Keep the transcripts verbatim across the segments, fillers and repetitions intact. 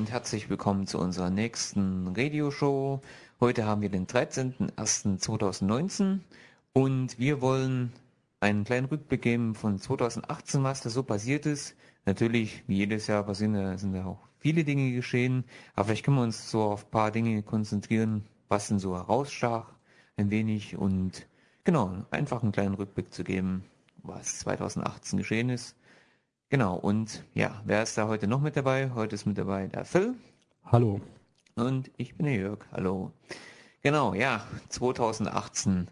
und herzlich willkommen zu unserer nächsten Radioshow. Heute haben wir den dreizehnten ersten zweitausendneunzehn und wir wollen einen kleinen Rückblick geben von zweitausendachtzehn, was da so passiert ist. Natürlich, wie jedes Jahr passieren da, sind da auch viele Dinge geschehen, aber vielleicht können wir uns so auf ein paar Dinge konzentrieren, was denn so herausstach ein wenig und genau, einfach einen kleinen Rückblick zu geben, was zweitausendachtzehn geschehen ist. Genau, und ja, wer ist da heute noch mit dabei? Heute ist mit dabei der Phil. Hallo. Und ich bin der Jörg. Hallo. Genau, ja, zweitausendachtzehn.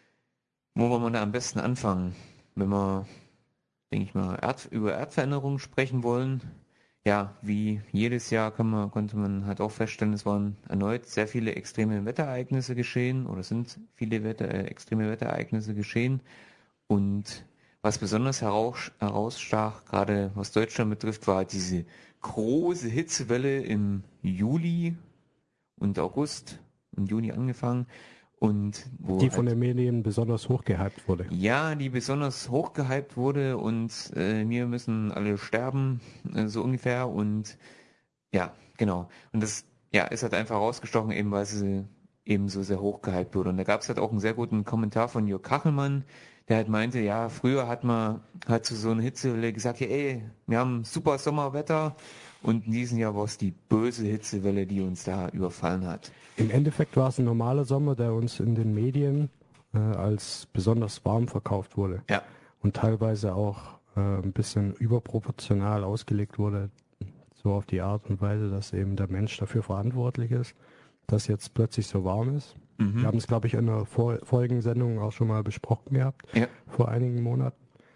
Wo wollen wir da am besten anfangen? Wenn wir, denke ich mal, Erd, über Erdveränderungen sprechen wollen. Ja, wie jedes Jahr kann man, konnte man halt auch feststellen, es waren erneut sehr viele extreme Wetterereignisse geschehen oder sind viele Wetter, äh, extreme Wetterereignisse geschehen. Und was besonders heraus, herausstach, gerade was Deutschland betrifft, war diese große Hitzewelle im Juli und August, im Juni angefangen. Und wo Die halt, von den Medien besonders hochgehypt wurde. ja, die besonders hochgehypt wurde und äh, wir müssen alle sterben, äh, so ungefähr. Und ja, genau. Und das ja, ist halt einfach rausgestochen, eben weil sie eben so sehr hochgehypt wurde. Und da gab es halt auch einen sehr guten Kommentar von Jörg Kachelmann, der halt meinte, ja, früher hat man halt zu so einer Hitzewelle gesagt, ja, ey, wir haben super Sommerwetter und in diesem Jahr war es die böse Hitzewelle, die uns da überfallen hat. Im Endeffekt war es ein normaler Sommer, der uns in den Medien äh, als besonders warm verkauft wurde. Ja. Und teilweise auch äh, ein bisschen überproportional ausgelegt wurde, so auf die Art und Weise, dass eben der Mensch dafür verantwortlich ist, dass jetzt plötzlich so warm ist. Mhm. Wir haben es, glaube ich, in einer vor vorigen Sendung auch schon mal besprochen gehabt, Ja. vor einigen Monaten.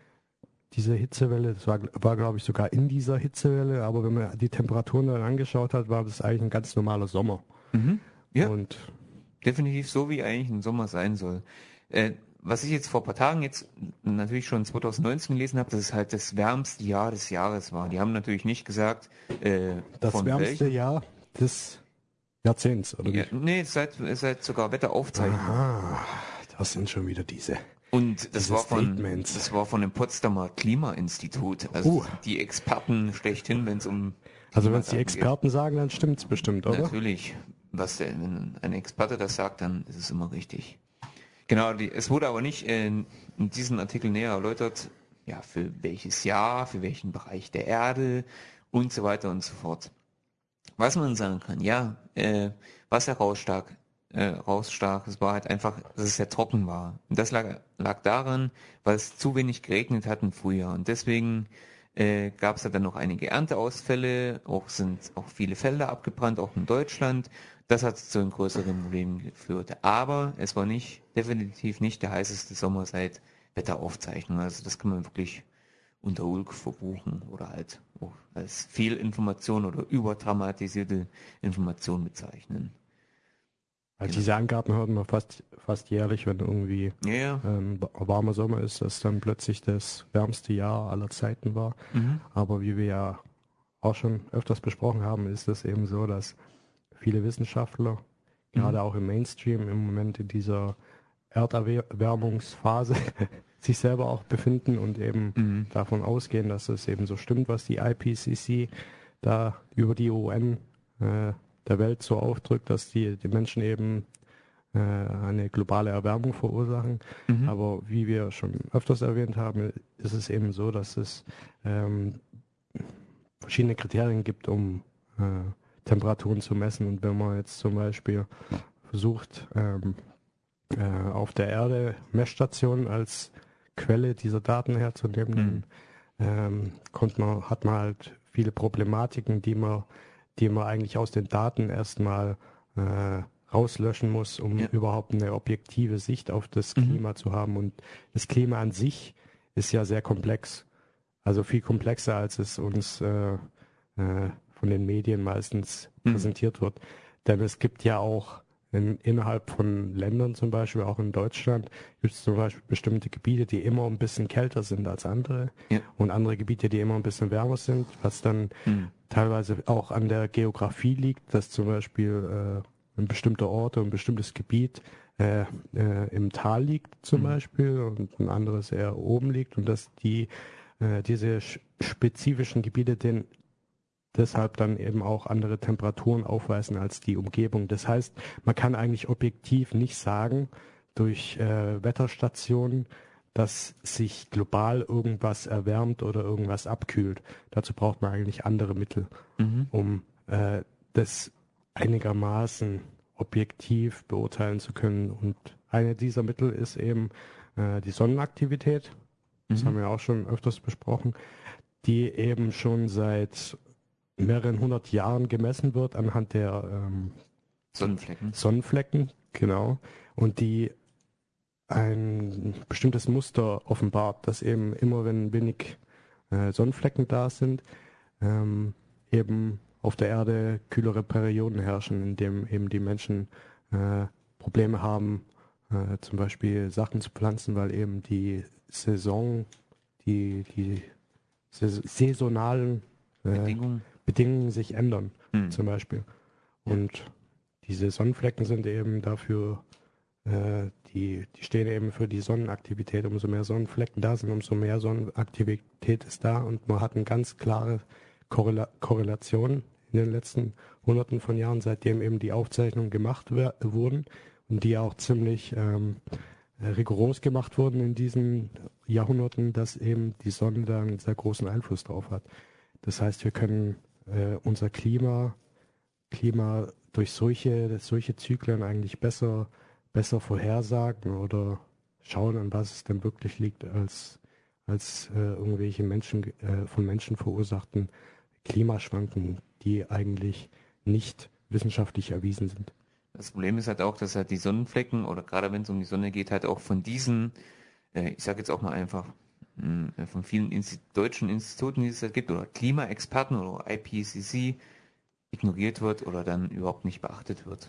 Diese Hitzewelle, das war, war glaube ich, sogar in dieser Hitzewelle, aber wenn man die Temperaturen dann angeschaut hat, war das eigentlich ein ganz normaler Sommer. Mhm. Ja, Und definitiv so, wie eigentlich ein Sommer sein soll. Äh, was ich jetzt vor ein paar Tagen jetzt natürlich schon zweitausendneunzehn gelesen habe, dass es halt das wärmste Jahr des Jahres war. Die haben natürlich nicht gesagt, äh, das von wärmste welchem. Jahr des Jahrzehnts, oder Ja, wie? nee, seit, seit sogar Wetteraufzeichnungen. Aha, das sind schon wieder diese. Und das Diese war von Statements. das war von dem Potsdamer Klimainstitut. Also Uh. die Experten schlechthin, wenn es um Also wenn es die Klimadaten Experten sagen, dann stimmt's bestimmt, geht. oder? Natürlich. Was denn, wenn ein Experte das sagt, dann ist es immer richtig. Genau, die, es wurde aber nicht in, in diesem Artikel näher erläutert, ja, für welches Jahr, für welchen Bereich der Erde und so weiter und so fort. Was man sagen kann, ja, äh, was herausstach, äh, rausstach, es war halt einfach, dass es sehr trocken war. Und das lag, lag daran, weil es zu wenig geregnet hat im Frühjahr. Und deswegen äh, gab es ja dann noch einige Ernteausfälle, auch sind auch viele Felder abgebrannt, auch in Deutschland. Das hat zu einem größeren Problem geführt. Aber es war nicht, definitiv nicht der heißeste Sommer seit Wetteraufzeichnung. Also das kann man wirklich unter Ulk verbuchen oder halt auch als Fehlinformation oder überdramatisierte Information bezeichnen. Weil Genau. diese Angaben hört man fast, fast jährlich, wenn irgendwie Ja, ja. ähm, warmer Sommer ist, dass dann plötzlich das wärmste Jahr aller Zeiten war. Mhm. Aber wie wir ja auch schon öfters besprochen haben, ist es eben so, dass viele Wissenschaftler, Mhm. gerade auch im Mainstream, im Moment in dieser Erderwärmungsphase sich selber auch befinden und eben Mhm. davon ausgehen, dass es eben so stimmt, was die I P C C da über die U N äh, der Welt so aufdrückt, dass die, die Menschen eben äh, eine globale Erwärmung verursachen. Mhm. Aber wie wir schon öfters erwähnt haben, ist es eben so, dass es ähm, verschiedene Kriterien gibt, um äh, Temperaturen zu messen. Und wenn man jetzt zum Beispiel versucht, ähm, äh, auf der Erde Messstationen als Quelle dieser Daten herzunehmen, dann ähm, kommt man, hat man halt viele Problematiken, die man, die man eigentlich aus den Daten erstmal äh, rauslöschen muss, um Ja. überhaupt eine objektive Sicht auf das Mhm. Klima zu haben. Und das Klima an sich ist ja sehr komplex. Also viel komplexer, als es uns äh, äh, von den Medien meistens Mhm. präsentiert wird. Denn es gibt ja auch in, innerhalb von Ländern, zum Beispiel auch in Deutschland, gibt es zum Beispiel bestimmte Gebiete, die immer ein bisschen kälter sind als andere Ja. und andere Gebiete, die immer ein bisschen wärmer sind, was dann Mhm. teilweise auch an der Geografie liegt, dass zum Beispiel äh, ein bestimmter Ort oder ein bestimmtes Gebiet äh, äh, im Tal liegt zum Mhm. Beispiel und ein anderes eher oben liegt und dass die äh, diese sch- spezifischen Gebiete den deshalb dann eben auch andere Temperaturen aufweisen als die Umgebung. Das heißt, man kann eigentlich objektiv nicht sagen, durch äh, Wetterstationen, dass sich global irgendwas erwärmt oder irgendwas abkühlt. Dazu braucht man eigentlich andere Mittel, Mhm. um äh, das einigermaßen objektiv beurteilen zu können. Und eine dieser Mittel ist eben äh, die Sonnenaktivität. Das Mhm. haben wir auch schon öfters besprochen, die eben schon seit mehreren hundert Jahren gemessen wird anhand der ähm, Sonnenflecken. Sonnenflecken, genau, und die ein bestimmtes Muster offenbart, dass eben immer, wenn wenig äh, Sonnenflecken da sind, ähm, eben auf der Erde kühlere Perioden herrschen, in dem eben die Menschen äh, Probleme haben, äh, zum Beispiel Sachen zu pflanzen, weil eben die Saison, die, die sais- saisonalen äh, Bedingungen. Bedingungen sich ändern, Mhm. zum Beispiel. Ja. Und diese Sonnenflecken sind eben dafür, äh, die, die stehen eben für die Sonnenaktivität. Umso mehr Sonnenflecken da sind, umso mehr Sonnenaktivität ist da und man hat eine ganz klare Korrela Korrelation in den letzten Hunderten von Jahren, seitdem eben die Aufzeichnungen gemacht wer- wurden und die auch ziemlich ähm, äh, rigoros gemacht wurden in diesen Jahrhunderten, dass eben die Sonne da einen sehr großen Einfluss drauf hat. Das heißt, wir können äh, unser Klima, Klima durch solche, solche Zyklen eigentlich besser, besser vorhersagen oder schauen, an was es denn wirklich liegt, als, als äh, irgendwelche Menschen, äh, von Menschen verursachten Klimaschwankungen, die eigentlich nicht wissenschaftlich erwiesen sind. Das Problem ist halt auch, dass halt die Sonnenflecken oder gerade wenn es um die Sonne geht, halt auch von diesen, äh, ich sage jetzt auch mal einfach, mh, von vielen Insti deutschen Instituten, die es halt gibt, oder Klimaexperten oder I P C C ignoriert wird oder dann überhaupt nicht beachtet wird.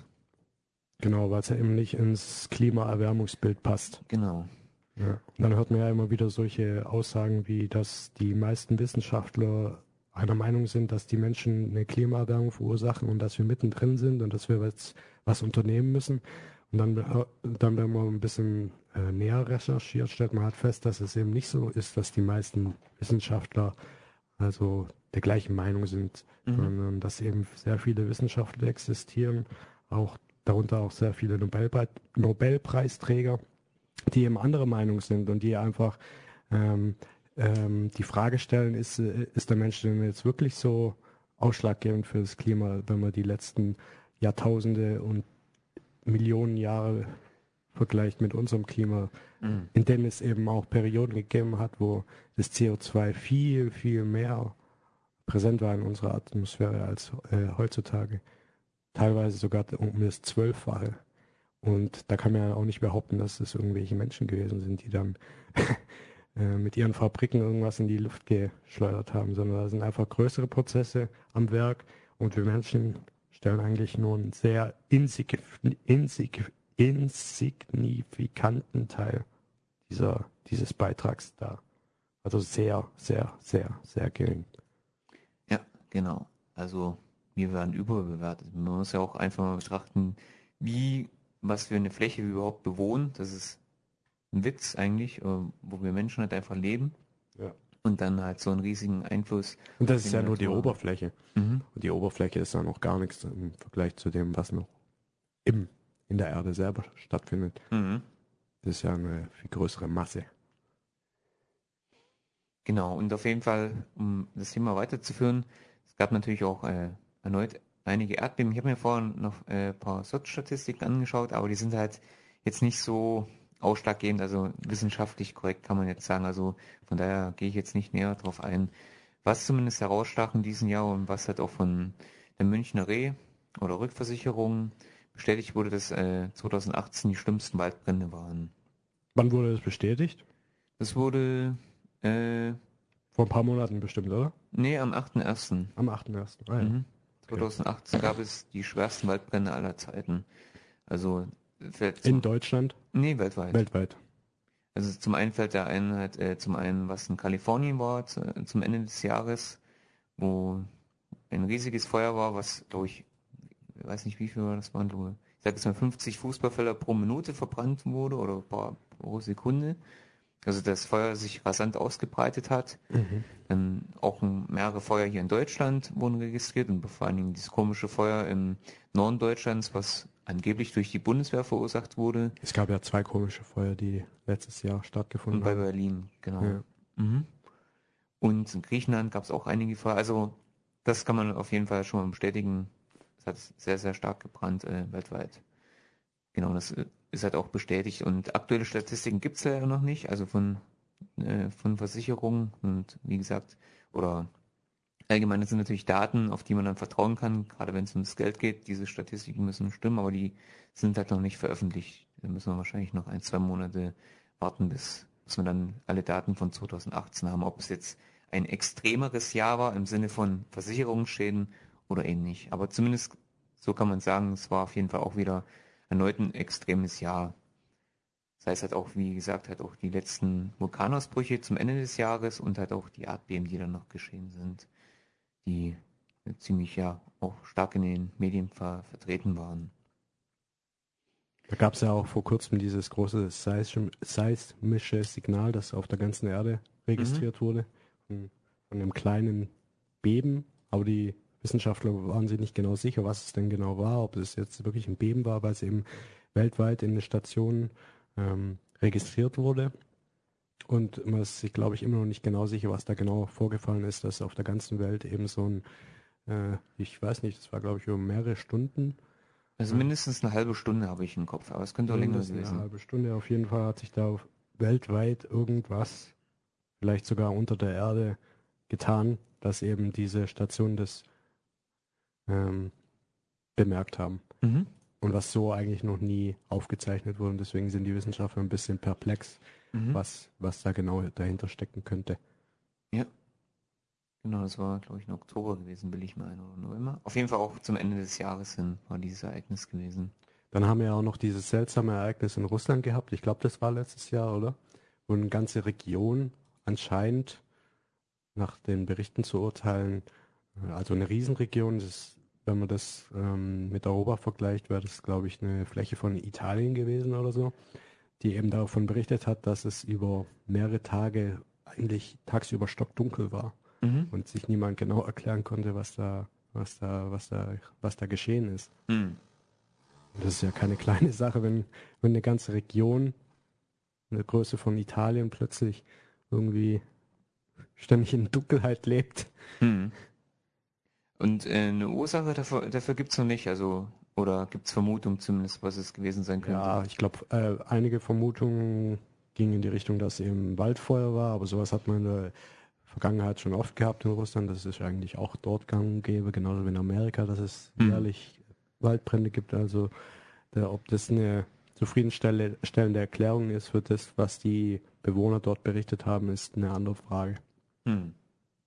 Genau, weil es ja eben nicht ins Klimaerwärmungsbild passt. Genau. Ja. Und dann hört man ja immer wieder solche Aussagen wie, dass die meisten Wissenschaftler einer Meinung sind, dass die Menschen eine Klimaerwärmung verursachen und dass wir mittendrin sind und dass wir jetzt was unternehmen müssen. Und dann, äh, dann wenn man ein bisschen äh, näher recherchiert, stellt man halt fest, dass es eben nicht so ist, dass die meisten Wissenschaftler also der gleichen Meinung sind, Mhm. sondern dass eben sehr viele Wissenschaftler existieren, auch darunter auch sehr viele Nobelpre Nobelpreisträger, die eben andere Meinung sind und die einfach ähm, ähm, die Frage stellen, ist, äh, ist der Mensch denn jetzt wirklich so ausschlaggebend für das Klima, wenn man die letzten Jahrtausende und Millionen Jahre vergleicht mit unserem Klima, Mhm. in denen es eben auch Perioden gegeben hat, wo das C O zwei viel, viel mehr präsent war in unserer Atmosphäre als äh, heutzutage. Teilweise sogar um das Zwölffache. Und da kann man ja auch nicht behaupten, dass es irgendwelche Menschen gewesen sind, die dann äh, mit ihren Fabriken irgendwas in die Luft geschleudert haben, sondern da sind einfach größere Prozesse am Werk und wir Menschen stellen eigentlich nur einen sehr insig insig insignifikanten Teil dieser, dieses Beitrags dar. Also sehr, sehr, sehr, sehr gering. Ja, genau. Also wir werden überbewertet. Man muss ja auch einfach mal betrachten, wie, was für eine Fläche wir überhaupt bewohnen. Das ist ein Witz eigentlich, äh, wo wir Menschen halt einfach leben Ja. und dann halt so einen riesigen Einfluss. Und das auf ist ja nur die Natur haben. Oberfläche. Mhm. Und die Oberfläche ist ja noch gar nichts im Vergleich zu dem, was noch im, in der Erde selber stattfindet. Mhm. Das ist ja eine viel größere Masse. Genau, und auf jeden Fall, um das Thema weiterzuführen, es gab natürlich auch äh, erneut einige Erdbeben. Ich habe mir vorhin noch äh, ein paar S O T-Statistiken angeschaut, aber die sind halt jetzt nicht so ausschlaggebend, also wissenschaftlich korrekt kann man jetzt sagen. Also von daher gehe ich jetzt nicht näher drauf ein. Was zumindest herausstach in diesem Jahr und was halt auch von der Münchner Re oder Rückversicherung bestätigt wurde, dass äh, zwanzig achtzehn die schlimmsten Waldbrände waren. Wann wurde das bestätigt? Das wurde, äh, Vor ein paar Monaten bestimmt, oder? nee, am achten ersten Am achten ersten Ah ja. Mhm. zwanzig achtzehn gab es die schwersten Waldbrände aller Zeiten. Also fällt In zum, Deutschland, nee, weltweit. weltweit. Also zum einen fällt der einen halt äh, zum einen, was in Kalifornien war, zu, zum Ende des Jahres, wo ein riesiges Feuer war, was, glaube ich, ich weiß nicht wie viel war das waren, glaube ich sag jetzt mal fünfzig Fußballfelder pro Minute verbrannt wurde oder pro, pro Sekunde. Also das Feuer sich rasant ausgebreitet hat. Mhm. Dann auch mehrere Feuer hier in Deutschland wurden registriert und vor allen Dingen dieses komische Feuer im Norden Deutschlands, was angeblich durch die Bundeswehr verursacht wurde. Es gab ja zwei komische Feuer, die letztes Jahr stattgefunden Und bei haben. Berlin, genau. Ja. Mhm. Und in Griechenland gab es auch einige Feuer. Also das kann man auf jeden Fall schon mal bestätigen. Es hat sehr, sehr stark gebrannt äh, weltweit. Genau, das äh, ist halt auch bestätigt. Und aktuelle Statistiken gibt es ja noch nicht, also von, äh, von Versicherungen und wie gesagt, oder allgemein, das sind natürlich Daten, auf die man dann vertrauen kann, gerade wenn es ums Geld geht. Diese Statistiken müssen stimmen, aber die sind halt noch nicht veröffentlicht. Da müssen wir wahrscheinlich noch ein, zwei Monate warten, bis, bis wir dann alle Daten von zweitausendachtzehn haben, ob es jetzt ein extremeres Jahr war im Sinne von Versicherungsschäden oder eben nicht. Aber zumindest so kann man sagen, es war auf jeden Fall auch wieder erneut ein extremes Jahr. Das heißt halt auch, wie gesagt, halt auch die letzten Vulkanausbrüche zum Ende des Jahres und halt auch die Erdbeben, die dann noch geschehen sind, die ziemlich ja auch stark in den Medien ver vertreten waren. Da gab es ja auch vor kurzem dieses große seism- seismische Signal, das auf der ganzen Erde registriert mhm. wurde, von, von einem kleinen Beben, aber die Wissenschaftler waren sich nicht genau sicher, was es denn genau war, ob es jetzt wirklich ein Beben war, weil es eben weltweit in den Stationen ähm, registriert wurde. Und man ist sich, glaube ich, immer noch nicht genau sicher, was da genau vorgefallen ist, dass auf der ganzen Welt eben so ein, äh, ich weiß nicht, das war, glaube ich, über mehrere Stunden. Also mindestens eine halbe Stunde habe ich im Kopf, aber es könnte auch länger gewesen sein. Eine halbe Stunde auf jeden Fall hat sich da weltweit irgendwas, vielleicht sogar unter der Erde, getan, dass eben diese Stationen das ähm, bemerkt haben. Mhm. Und was so eigentlich noch nie aufgezeichnet wurde. Und deswegen sind die Wissenschaftler ein bisschen perplex, mhm. was, was da genau dahinter stecken könnte. Ja. Genau, das war, glaube ich, im Oktober gewesen, will ich meinen, oder November. Auf jeden Fall auch zum Ende des Jahres hin war dieses Ereignis gewesen. Dann haben wir ja auch noch dieses seltsame Ereignis in Russland gehabt. Ich glaube, das war letztes Jahr, oder? Wo eine ganze Region anscheinend, nach den Berichten zu urteilen, also eine Riesenregion, das, wenn man das ähm, mit Europa vergleicht, wäre das, glaube ich, eine Fläche von Italien gewesen oder so, die eben davon berichtet hat, dass es über mehrere Tage eigentlich tagsüber stockdunkel war mhm. und sich niemand genau erklären konnte, was da, was da, was da, was da geschehen ist. Mhm. Das ist ja keine kleine Sache, wenn, wenn eine ganze Region, eine Größe von Italien, plötzlich irgendwie ständig in Dunkelheit lebt. Mhm. Und äh, eine Ursache dafür, dafür gibt es noch nicht, also oder gibt es Vermutungen zumindest, was es gewesen sein könnte? Ja, ich glaube, äh, einige Vermutungen gingen in die Richtung, dass eben Waldfeuer war, aber sowas hat man in der Vergangenheit schon oft gehabt in Russland. Das ist eigentlich auch dort gang und gäbe, genauso wie in Amerika, dass es hm. jährlich Waldbrände gibt. Also der, ob das eine zufriedenstellende Erklärung ist für das, was die Bewohner dort berichtet haben, ist eine andere Frage. Hm.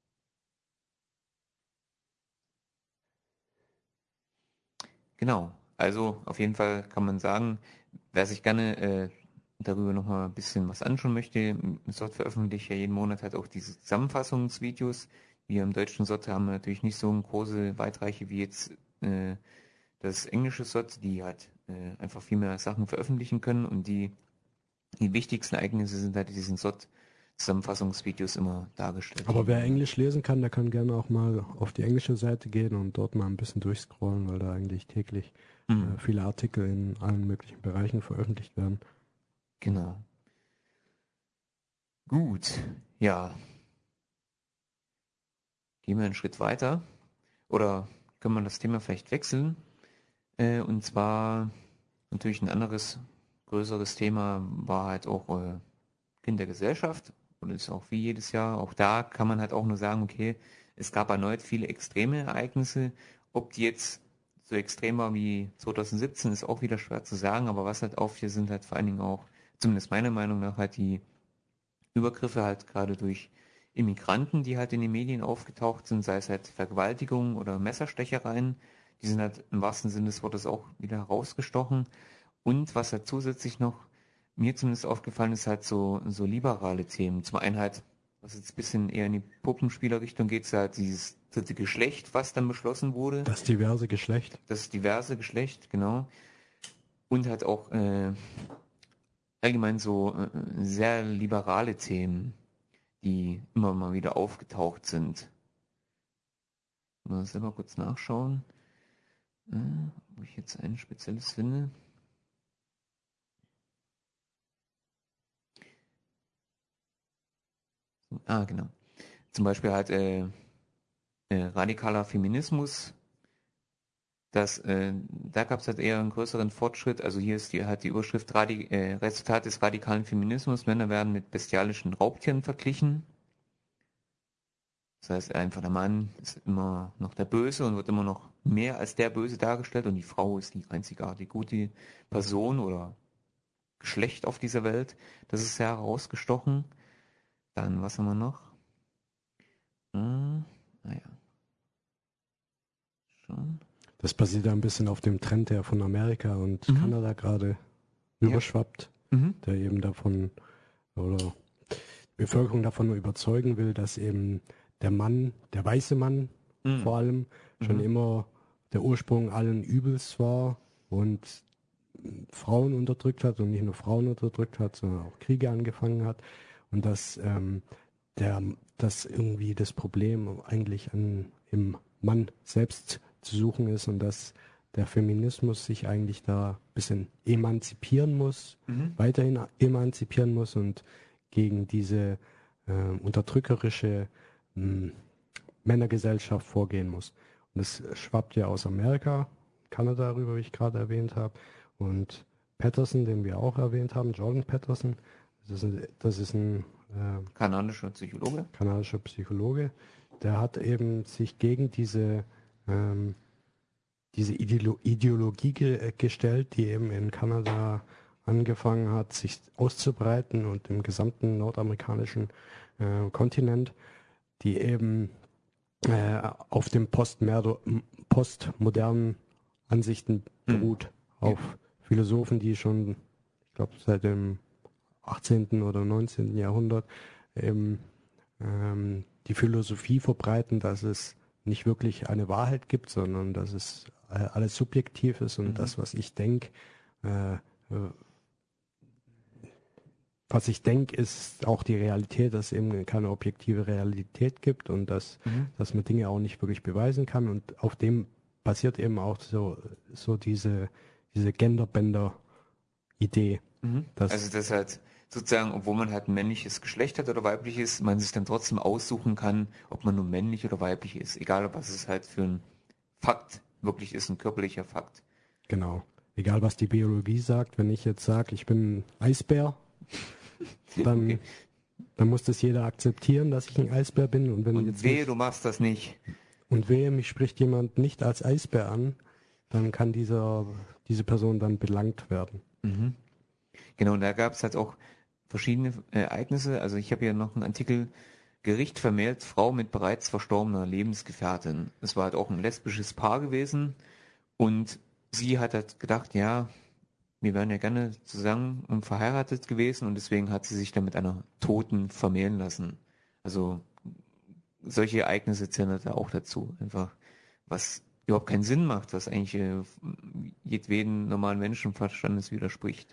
Genau, also auf jeden Fall kann man sagen, wer sich gerne äh, darüber nochmal ein bisschen was anschauen möchte, Sot veröffentlicht ja jeden Monat halt auch diese Zusammenfassungsvideos. Wir im deutschen Sot haben natürlich nicht so eine große Weitreiche wie jetzt äh, das englische Sot, die halt äh, einfach viel mehr Sachen veröffentlichen können und die, die wichtigsten Ereignisse sind halt in diesen Sot Zusammenfassungsvideos immer dargestellt. Aber wer Englisch lesen kann, der kann gerne auch mal auf die englische Seite gehen und dort mal ein bisschen durchscrollen, weil da eigentlich täglich mhm. äh, viele Artikel in allen möglichen Bereichen veröffentlicht werden. Genau. Gut, ja. Gehen wir einen Schritt weiter. Oder können wir das Thema vielleicht wechseln? Äh, und zwar natürlich ein anderes, größeres Thema war halt auch äh, Kind der Gesellschaft. Und ist auch wie jedes Jahr. Auch da kann man halt auch nur sagen, okay, es gab erneut viele extreme Ereignisse. Ob die jetzt so extrem war wie zweitausendsiebzehn, ist auch wieder schwer zu sagen. Aber was halt auffiel, sind halt vor allen Dingen auch, zumindest meiner Meinung nach, halt die Übergriffe halt gerade durch Immigranten, die halt in den Medien aufgetaucht sind, sei es halt Vergewaltigungen oder Messerstechereien. Die sind halt im wahrsten Sinne des Wortes auch wieder herausgestochen. Und was halt zusätzlich noch mir zumindest aufgefallen ist, halt so, so liberale Themen. Zum einen halt, was jetzt ein bisschen eher in die Puppenspielerrichtung geht, ist halt dieses dritte Geschlecht, was dann beschlossen wurde. Das diverse Geschlecht. Das diverse Geschlecht, genau. Und halt auch äh, allgemein so äh, sehr liberale Themen, die immer mal wieder aufgetaucht sind. Mal selber kurz nachschauen, äh, ob ich jetzt ein spezielles finde. Ah, genau. Zum Beispiel halt äh, äh, radikaler Feminismus. Das, äh, da gab es halt eher einen größeren Fortschritt. Also hier ist die, halt die Überschrift Radi äh, Resultat des radikalen Feminismus. Männer werden mit bestialischen Raubtieren verglichen. Das heißt einfach, der Mann ist immer noch der Böse und wird immer noch mehr als der Böse dargestellt und die Frau ist die einzigartig gute Person oder Geschlecht auf dieser Welt. Das ist sehr herausgestochen. Dann, was haben wir noch? Hm, naja. Schon. Das basiert ja ein bisschen auf dem Trend, der von Amerika und Mhm. Kanada gerade Ja. überschwappt, Mhm. der eben davon oder die Bevölkerung davon überzeugen will, dass eben der Mann, der weiße Mann Mhm. vor allem, schon Mhm. immer der Ursprung allen Übels war und Frauen unterdrückt hat und nicht nur Frauen unterdrückt hat, sondern auch Kriege angefangen hat und dass ähm, der, dass irgendwie das Problem eigentlich an, im Mann selbst zu suchen ist und dass der Feminismus sich eigentlich da ein bisschen emanzipieren muss, Mhm. weiterhin emanzipieren muss und gegen diese äh, unterdrückerische mh, Männergesellschaft vorgehen muss. Und das schwappt ja aus Amerika, Kanada rüber, wie ich gerade erwähnt habe. Und Patterson, den wir auch erwähnt haben, Jordan Patterson, das ist ein, das ist ein äh, Kanadischer Psychologe. kanadischer Psychologe, der hat eben sich gegen diese, ähm, diese Ideolo Ideologie ge gestellt, die eben in Kanada angefangen hat, sich auszubreiten und im gesamten nordamerikanischen äh, Kontinent, die eben äh, auf dem Postmerdo postmodernen Ansichten Hm. beruht, auf Philosophen, die schon, ich glaube, seit dem achtzehnten oder neunzehnten Jahrhundert eben ähm, die Philosophie verbreiten, dass es nicht wirklich eine Wahrheit gibt, sondern dass es äh, alles subjektiv ist und Mhm. das, was ich denke, äh, äh, was ich denke, ist auch die Realität, dass es eben keine objektive Realität gibt und dass, Mhm. dass man Dinge auch nicht wirklich beweisen kann. Und auf dem basiert eben auch so, so diese, diese Genderbänder-Idee. Mhm. Dass, Also das halt sozusagen, obwohl man halt ein männliches Geschlecht hat oder weibliches, man sich dann trotzdem aussuchen kann, ob man nur männlich oder weiblich ist. Egal, was es halt für ein Fakt wirklich ist, ein körperlicher Fakt. genau. Egal, was die Biologie sagt, wenn ich jetzt sage, ich bin ein Eisbär, dann, Okay. dann muss das jeder akzeptieren, dass ich ein Eisbär bin. Und wenn Und jetzt wehe, mich, du machst das nicht. und wehe, mich spricht jemand nicht als Eisbär an, dann kann dieser, diese Person dann belangt werden. Mhm. Genau, und da gab es halt auch verschiedene äh, Ereignisse. Also ich habe hier noch einen Artikel, Gericht vermählt Frau mit bereits verstorbener Lebensgefährtin. Es war halt auch ein lesbisches Paar gewesen und sie hat halt gedacht, ja, wir wären ja gerne zusammen und verheiratet gewesen und deswegen hat sie sich dann mit einer Toten vermählen lassen. Also solche Ereignisse zählen halt da auch dazu. Einfach, was überhaupt keinen Sinn macht, was eigentlich äh, jedweden normalen Menschenverstandes widerspricht.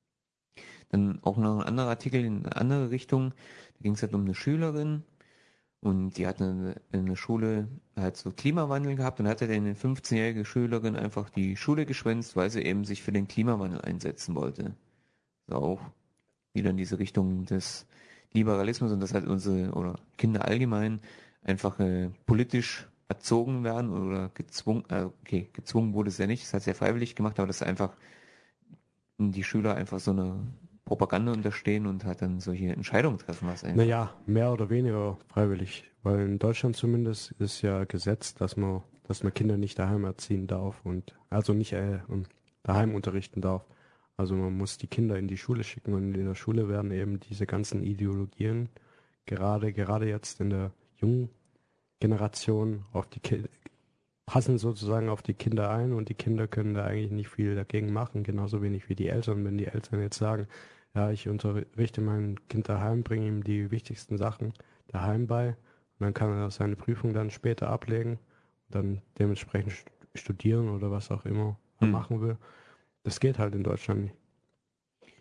Dann auch noch ein anderer Artikel in eine andere Richtung. Da ging es halt um eine Schülerin und die hat eine, eine Schule halt so Klimawandel gehabt und hatte dann eine fünfzehnjährige Schülerin einfach die Schule geschwänzt, weil sie eben sich für den Klimawandel einsetzen wollte. Also auch wieder in diese Richtung des Liberalismus und dass halt unsere oder Kinder allgemein einfach äh, politisch erzogen werden oder gezwungen, äh, okay, gezwungen wurde es ja nicht, es hat es ja freiwillig gemacht, aber dass einfach die Schüler einfach so eine Propaganda unterstehen und halt dann solche Entscheidungen treffen, was einfach. Naja, mehr oder weniger freiwillig, weil in Deutschland zumindest ist ja Gesetz, dass man, dass man Kinder nicht daheim erziehen darf und also nicht äh, daheim unterrichten darf. Also man muss die Kinder in die Schule schicken und in der Schule werden eben diese ganzen Ideologien gerade gerade jetzt in der jungen Generation auf die Ki passen sozusagen auf die Kinder ein und die Kinder können da eigentlich nicht viel dagegen machen, genauso wenig wie die Eltern. Wenn die Eltern jetzt sagen, ja, ich unterrichte mein Kind daheim, bringe ihm die wichtigsten Sachen daheim bei und dann kann er seine Prüfung dann später ablegen und dann dementsprechend studieren oder was auch immer er Hm. machen will. Das geht halt in Deutschland nicht.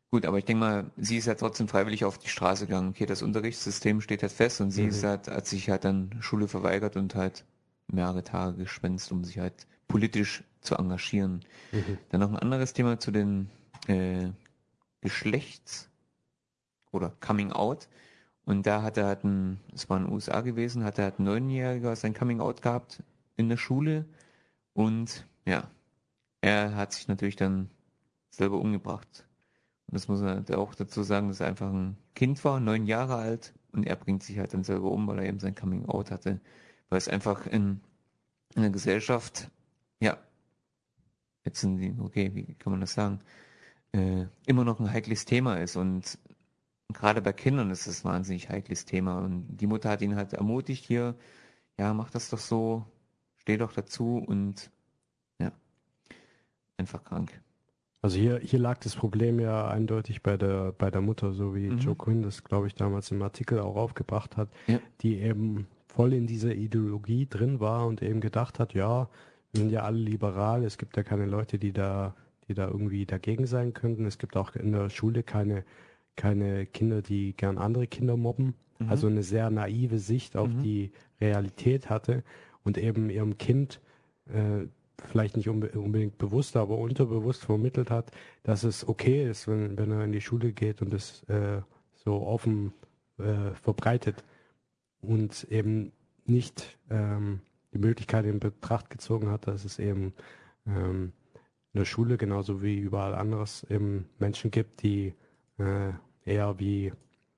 Gut, aber ich denke mal, sie ist ja trotzdem freiwillig auf die Straße gegangen. Okay, das Unterrichtssystem steht halt fest und sie Mhm. ist halt, hat sich halt dann Schule verweigert und halt mehrere Tage geschwänzt, um sich halt politisch zu engagieren. Mhm. Dann noch ein anderes Thema zu den äh, Geschlechts- oder Coming Out. Und da hat er halt ein, es war in den U S A gewesen, hat er halt ein Neunjähriger sein Coming Out gehabt in der Schule und ja, er hat sich natürlich dann selber umgebracht. Und das muss man halt auch dazu sagen, dass er einfach ein Kind war, neun Jahre alt, und er bringt sich halt dann selber um, weil er eben sein Coming Out hatte. Weil es einfach in, in der Gesellschaft, ja, jetzt sind die, okay, wie kann man das sagen, äh, immer noch ein heikles Thema ist. Und gerade bei Kindern ist es ein wahnsinnig heikles Thema. Und die Mutter hat ihn halt ermutigt hier, ja, mach das doch so, steh doch dazu und ja, einfach krank. Also hier, hier lag das Problem ja eindeutig bei der, bei der Mutter, so wie Mhm. Joe Quinn das, glaube ich, damals im Artikel auch aufgebracht hat, Ja. die eben voll in dieser Ideologie drin war und eben gedacht hat, ja, wir sind ja alle liberal, es gibt ja keine Leute, die da, die da irgendwie dagegen sein könnten. Es gibt auch in der Schule keine, keine Kinder, die gern andere Kinder mobben. Mhm. Also eine sehr naive Sicht auf Mhm. die Realität hatte und eben ihrem Kind äh, vielleicht nicht unbe unbedingt bewusst, aber unterbewusst vermittelt hat, dass es okay ist, wenn, wenn er in die Schule geht und es äh, so offen äh, verbreitet und eben nicht ähm, die Möglichkeit in Betracht gezogen hat, dass es eben ähm, in der Schule genauso wie überall anderes eben Menschen gibt, die äh, eher wie,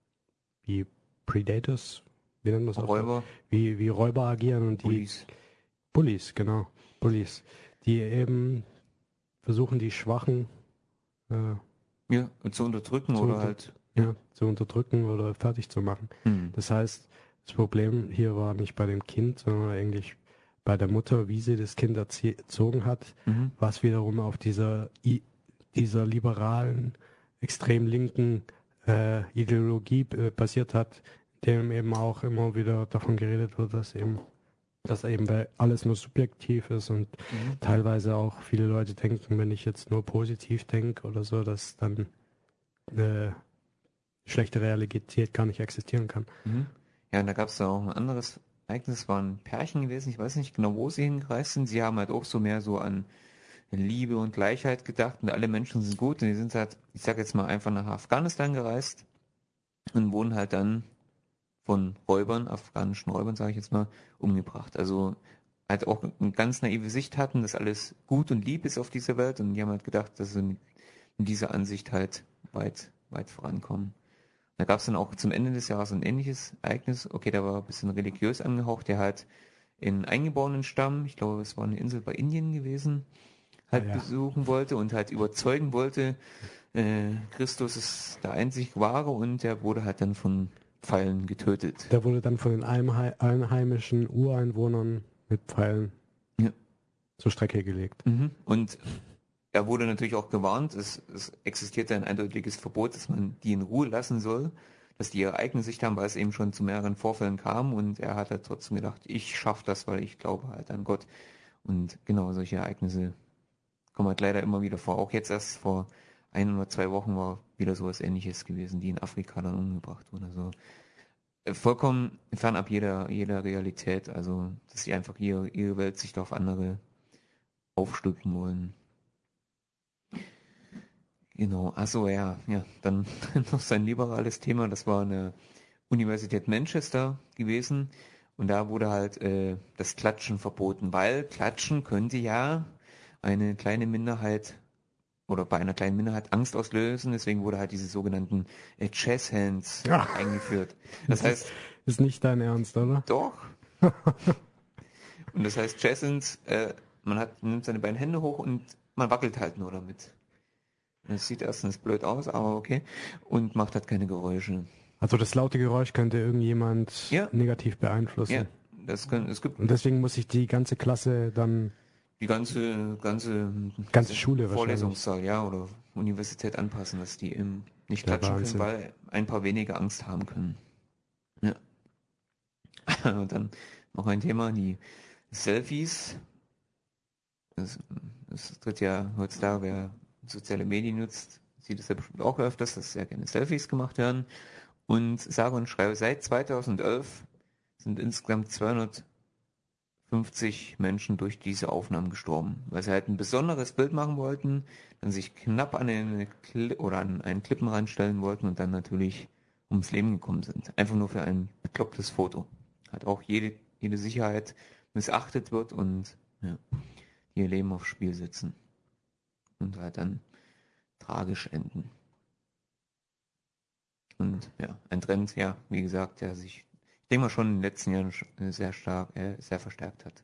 wie Predators, wie nennt man es auf Deutsch? Räuber, Wie, wie Räuber agieren und die Bullies. Bullies, genau, Bullies, die eben versuchen, die Schwachen äh, Ja, zu unterdrücken zu, oder unter halt. ja, zu unterdrücken oder fertig zu machen. Hm. Das heißt, das Problem hier war nicht bei dem Kind, sondern eigentlich bei der Mutter, wie sie das Kind erzie- erzogen hat, Mhm. was wiederum auf dieser, I dieser liberalen, extrem linken äh, Ideologie äh, basiert hat, dem eben auch immer wieder davon geredet wird, dass eben dass eben bei alles nur subjektiv ist und Mhm. teilweise auch viele Leute denken, wenn ich jetzt nur positiv denke oder so, dass dann eine schlechte Realität gar nicht existieren kann. Mhm. Ja, und da gab es da auch ein anderes Ereignis, es war ein Pärchen gewesen, ich weiß nicht genau, wo sie hingereist sind. Sie haben halt auch so mehr so an Liebe und Gleichheit gedacht und alle Menschen sind gut und die sind halt, ich sag jetzt mal, einfach nach Afghanistan gereist und wurden halt dann von Räubern, afghanischen Räubern, sage ich jetzt mal, umgebracht. Also halt auch eine ganz naive Sicht hatten, dass alles gut und lieb ist auf dieser Welt und die haben halt gedacht, dass sie mit dieser Ansicht halt weit, weit vorankommen. Da gab es dann auch zum Ende des Jahres ein ähnliches Ereignis. Okay, der war ein bisschen religiös angehaucht, der halt in eingeborenen Stamm, ich glaube, es war eine Insel bei Indien gewesen, halt Ah, ja. besuchen wollte und halt überzeugen wollte, äh, Christus ist der einzig wahre, und der wurde halt dann von Pfeilen getötet. Der wurde dann von den Einhei- einheimischen Ureinwohnern mit Pfeilen Ja. zur Strecke gelegt. Mhm. Und er wurde natürlich auch gewarnt, es, es existiert ein eindeutiges Verbot, dass man die in Ruhe lassen soll, dass die ihre eigene Sicht haben, weil es eben schon zu mehreren Vorfällen kam, und er hat halt trotzdem gedacht, ich schaffe das, weil ich glaube halt an Gott. Und genau solche Ereignisse kommen halt leider immer wieder vor. Auch jetzt erst vor ein oder zwei Wochen war wieder sowas Ähnliches gewesen, die in Afrika dann umgebracht wurden. Also äh, vollkommen fernab jeder, jeder Realität, also dass sie einfach ihre, ihre Weltsicht auf andere aufstülpen wollen. Genau, achso, ja, ja, dann noch sein liberales Thema, das war eine Universität Manchester gewesen, und da wurde halt äh, das Klatschen verboten, weil Klatschen könnte ja eine kleine Minderheit oder bei einer kleinen Minderheit Angst auslösen, deswegen wurde halt diese sogenannten äh, Chess Hands Ach. eingeführt. Das Das heißt, ist nicht dein Ernst, oder? doch, und das heißt Chess Hands, äh, man hat, nimmt seine beiden Hände hoch und man wackelt halt nur damit. Es sieht erstens blöd aus, aber okay. Und macht halt keine Geräusche. Also das laute Geräusch könnte irgendjemand Ja. negativ beeinflussen. Ja, das können, es gibt Und deswegen muss sich die ganze Klasse dann, die ganze, ganze, ganze Schule Vorlesungssaal, ja, oder Universität anpassen, dass die eben nicht Der klatschen Wahnsinn. können, weil ein paar wenige Angst haben können. Ja. Und dann noch ein Thema, die Selfies. Das, das tritt ja heutzutage, wer soziale Medien nutzt, sieht es ja bestimmt auch öfters, dass sehr gerne Selfies gemacht werden. Und sage und schreibe, seit zweitausendelf sind insgesamt zweihundertfünfzig Menschen durch diese Aufnahmen gestorben, weil sie halt ein besonderes Bild machen wollten, dann sich knapp an eine Kli- oder an einen Klippenrand stellen wollten und dann natürlich ums Leben gekommen sind. Einfach nur für ein beklopptes Foto. Halt auch jede, jede Sicherheit missachtet wird und ja, ihr Leben aufs Spiel setzen. Und halt dann tragisch enden. Und ja, ein Trend, ja, wie gesagt, der sich, ich denke mal, schon in den letzten Jahren sehr stark, äh, sehr verstärkt hat.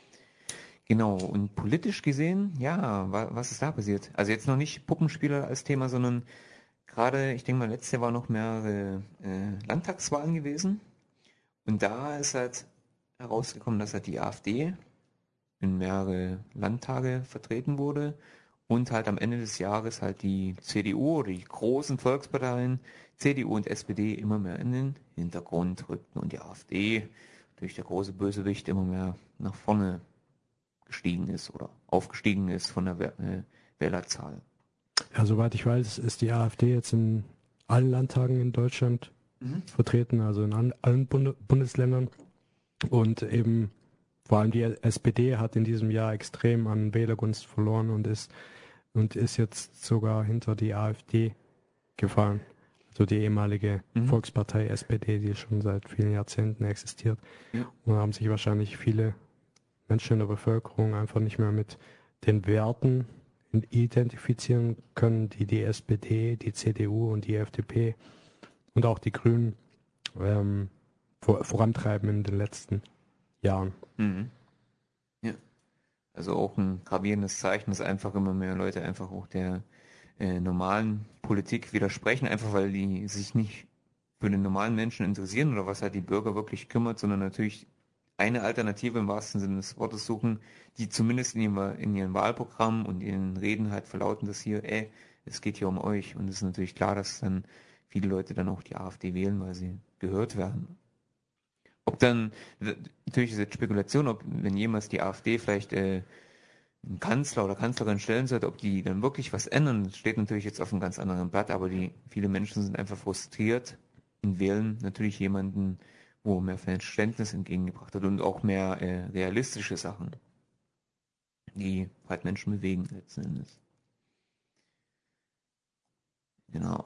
Genau, und politisch gesehen, ja, wa was ist da passiert? Also jetzt noch nicht Puppenspieler als Thema, sondern gerade, ich denke mal, letztes Jahr war noch mehrere äh, Landtagswahlen gewesen. Und da ist halt herausgekommen, dass halt die AfD in mehrere Landtage vertreten wurde und halt am Ende des Jahres halt die C D U oder die großen Volksparteien, C D U und S P D, immer mehr in den Hintergrund rückten und die AfD durch der große Bösewicht immer mehr nach vorne gestiegen ist oder aufgestiegen ist von der Wäh- äh, Wählerzahl. Ja, soweit ich weiß, ist die AfD jetzt in allen Landtagen in Deutschland Mhm. vertreten, also in an, allen Bunde, Bundesländern. Und eben vor allem die S P D hat in diesem Jahr extrem an Wählergunst verloren und ist und ist jetzt sogar hinter die AfD gefallen. Also die ehemalige Mhm. Volkspartei S P D, die schon seit vielen Jahrzehnten existiert. Ja. Und da haben sich wahrscheinlich viele Menschen in der Bevölkerung einfach nicht mehr mit den Werten identifizieren können, die die S P D, die C D U und die F D P und auch die Grünen ähm, vor, vorantreiben in den letzten Jahren. Mhm. Ja. Also auch ein gravierendes Zeichen, dass einfach immer mehr Leute einfach auch der äh, normalen Politik widersprechen, einfach weil die sich nicht für den normalen Menschen interessieren oder was halt die Bürger wirklich kümmert, sondern natürlich eine Alternative im wahrsten Sinne des Wortes suchen, die zumindest in ihrem, in ihrem Wahlprogramm und ihren Reden halt verlauten, dass hier, ey, es geht hier um euch. Und es ist natürlich klar, dass dann viele Leute dann auch die AfD wählen, weil sie gehört werden. Ob dann, natürlich ist jetzt Spekulation, ob wenn jemals die AfD vielleicht äh, einen Kanzler oder Kanzlerin stellen sollte, ob die dann wirklich was ändern, das steht natürlich jetzt auf einem ganz anderen Blatt, aber die viele Menschen sind einfach frustriert und wählen natürlich jemanden, wo mehr Verständnis entgegengebracht hat und auch mehr äh, realistische Sachen, die halt Menschen bewegen letzten Endes. Genau.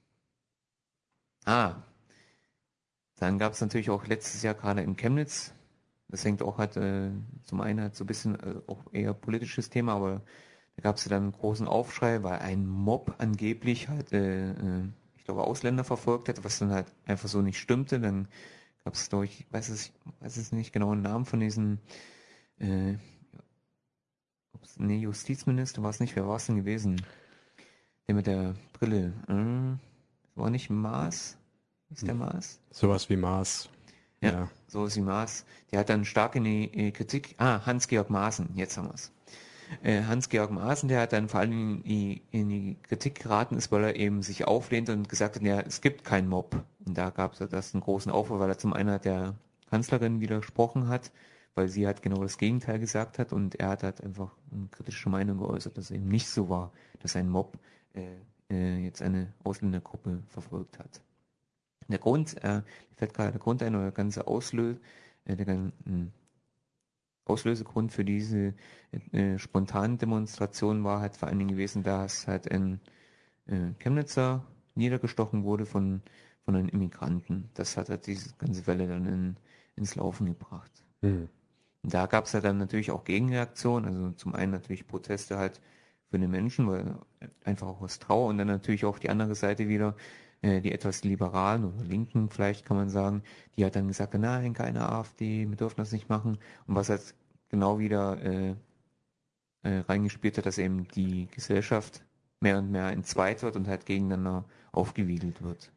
Ah, dann gab es natürlich auch letztes Jahr gerade in Chemnitz, das hängt auch halt äh, zum einen halt so ein bisschen äh, auch eher politisches Thema, aber da gab es ja dann einen großen Aufschrei, weil ein Mob angeblich halt, äh, äh, ich glaube, Ausländer verfolgt hätte, was dann halt einfach so nicht stimmte. Dann gab es, glaube ich, weiß es, weiß es nicht genau den Namen von diesem, äh, ups, nee, Justizminister war es nicht, wer war es denn gewesen? Der mit der Brille. Äh, war nicht Maas? Ist der Maas? Sowas wie Maß. Ja, Ja. so ist die Maas. Der hat dann stark in die äh, Kritik, ah, Hans-Georg Maaßen, jetzt haben wir es. Äh, Hans-Georg Maaßen, der hat dann vor allem in die, in die Kritik geraten ist, weil er eben sich auflehnte und gesagt hat, ja, es gibt keinen Mob. Und da gab es das einen großen Aufruhr, weil er zum einen hat der Kanzlerin widersprochen hat, weil sie halt genau das Gegenteil gesagt hat und er hat halt einfach eine kritische Meinung geäußert, dass es eben nicht so war, dass ein Mob äh, äh, jetzt eine Ausländergruppe verfolgt hat. Der Grund, äh, mir fällt gerade der Grund ein, oder der ganze Auslö äh, der ganze, Auslösegrund für diese äh, spontanen Demonstrationen war halt vor allen Dingen gewesen, dass halt ein äh, Chemnitzer niedergestochen wurde von, von einem Immigranten. Das hat halt diese ganze Welle dann in, ins Laufen gebracht. Mhm. Und da gab es halt dann natürlich auch Gegenreaktionen, also zum einen natürlich Proteste halt für den Menschen, weil einfach auch aus Trauer und dann natürlich auch die andere Seite wieder, äh, die etwas liberalen oder linken vielleicht kann man sagen, die hat dann gesagt, nein, keine AfD, wir dürfen das nicht machen. Und was halt genau wieder äh, äh, reingespielt hat, dass eben die Gesellschaft mehr und mehr entzweit wird und halt gegeneinander aufgewiegelt wird.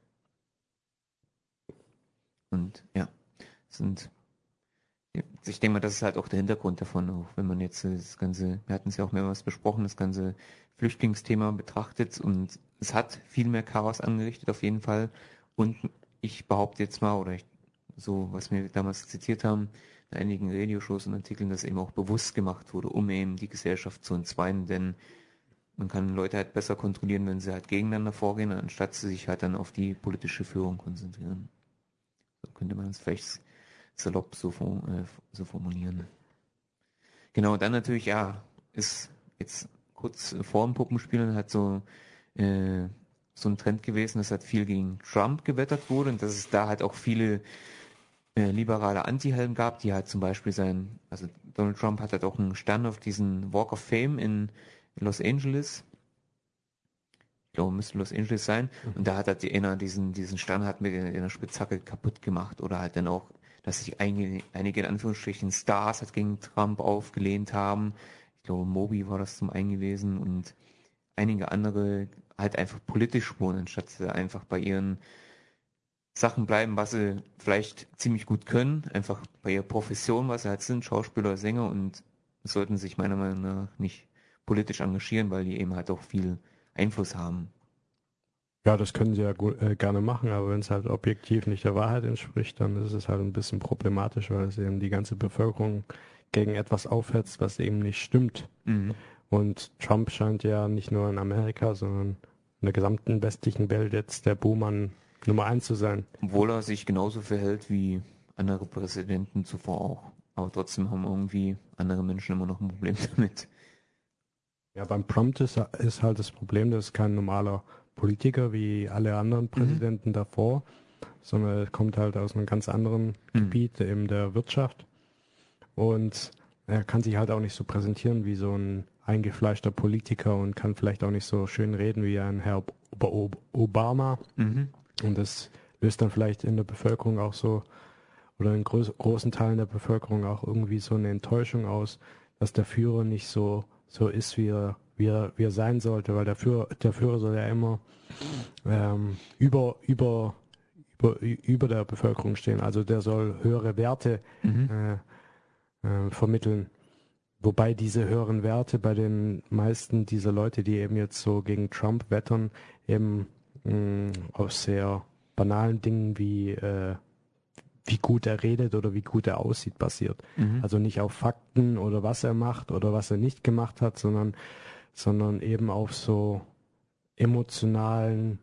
Und ja, sind ich denke mal, das ist halt auch der Hintergrund davon, auch wenn man jetzt das ganze, wir hatten es ja auch mehrmals besprochen, das ganze Flüchtlingsthema betrachtet und es hat viel mehr Chaos angerichtet auf jeden Fall und ich behaupte jetzt mal, oder ich, so, was wir damals zitiert haben, in einigen Radioshows und Artikeln, dass eben auch bewusst gemacht wurde, um eben die Gesellschaft zu entzweien, denn man kann Leute halt besser kontrollieren, wenn sie halt gegeneinander vorgehen, anstatt sie sich halt dann auf die politische Führung konzentrieren. So könnte man es vielleicht salopp so, äh, so formulieren. Genau, dann natürlich, ja, ist jetzt kurz vor dem Puppenspielen halt so, äh, so ein Trend gewesen, dass halt viel gegen Trump gewettert wurde und dass es da halt auch viele äh, liberale Anti-Helden gab, die halt zum Beispiel sein, also Donald Trump hat halt auch einen Stern auf diesen Walk of Fame in Los Angeles. Ich glaube, müsste Los Angeles sein. Und da hat halt die einer diesen, diesen Stern hat mit einer Spitzhacke kaputt gemacht. Oder halt dann auch, dass sich einige, einige in Anführungsstrichen Stars halt gegen Trump aufgelehnt haben. Ich glaube, Moby war das zum einen gewesen und einige andere halt einfach politisch wurden, anstatt sie einfach bei ihren Sachen bleiben, was sie vielleicht ziemlich gut können, einfach bei ihrer Profession, was sie halt sind, Schauspieler, Sänger und sollten sich meiner Meinung nach nicht politisch engagieren, weil die eben halt auch viel Einfluss haben. Ja, das können sie ja gut, äh, gerne machen, aber wenn es halt objektiv nicht der Wahrheit entspricht, dann ist es halt ein bisschen problematisch, weil es eben die ganze Bevölkerung gegen etwas aufhetzt, was eben nicht stimmt. Mhm. Und Trump scheint ja nicht nur in Amerika, sondern in der gesamten westlichen Welt jetzt der Buhmann Nummer eins zu sein. Obwohl er sich genauso verhält wie andere Präsidenten zuvor auch. Aber trotzdem haben irgendwie andere Menschen immer noch ein Problem damit. Ja, beim Trump ist, ist halt das Problem, das ist kein normaler Politiker wie alle anderen Präsidenten mhm. davor, sondern er kommt halt aus einem ganz anderen mhm. Gebiet, eben der Wirtschaft. Und er kann sich halt auch nicht so präsentieren wie so ein eingefleischter Politiker und kann vielleicht auch nicht so schön reden wie ein Herr Obama. Mhm. Und das löst dann vielleicht in der Bevölkerung auch so, oder in groß, großen Teilen der Bevölkerung auch irgendwie so eine Enttäuschung aus, dass der Führer nicht so, so ist, wie er, wie er, wie er sein sollte, weil der Führer, der Führer soll ja immer ähm, über, über, über, über der Bevölkerung stehen. Also der soll höhere Werte mhm. äh, äh, vermitteln. Wobei diese höheren Werte bei den meisten dieser Leute, die eben jetzt so gegen Trump wettern, eben mh, aus sehr banalen Dingen wie äh, wie gut er redet oder wie gut er aussieht basiert. Mhm. Also nicht auf Fakten oder was er macht oder was er nicht gemacht hat, sondern sondern eben auf so emotionalen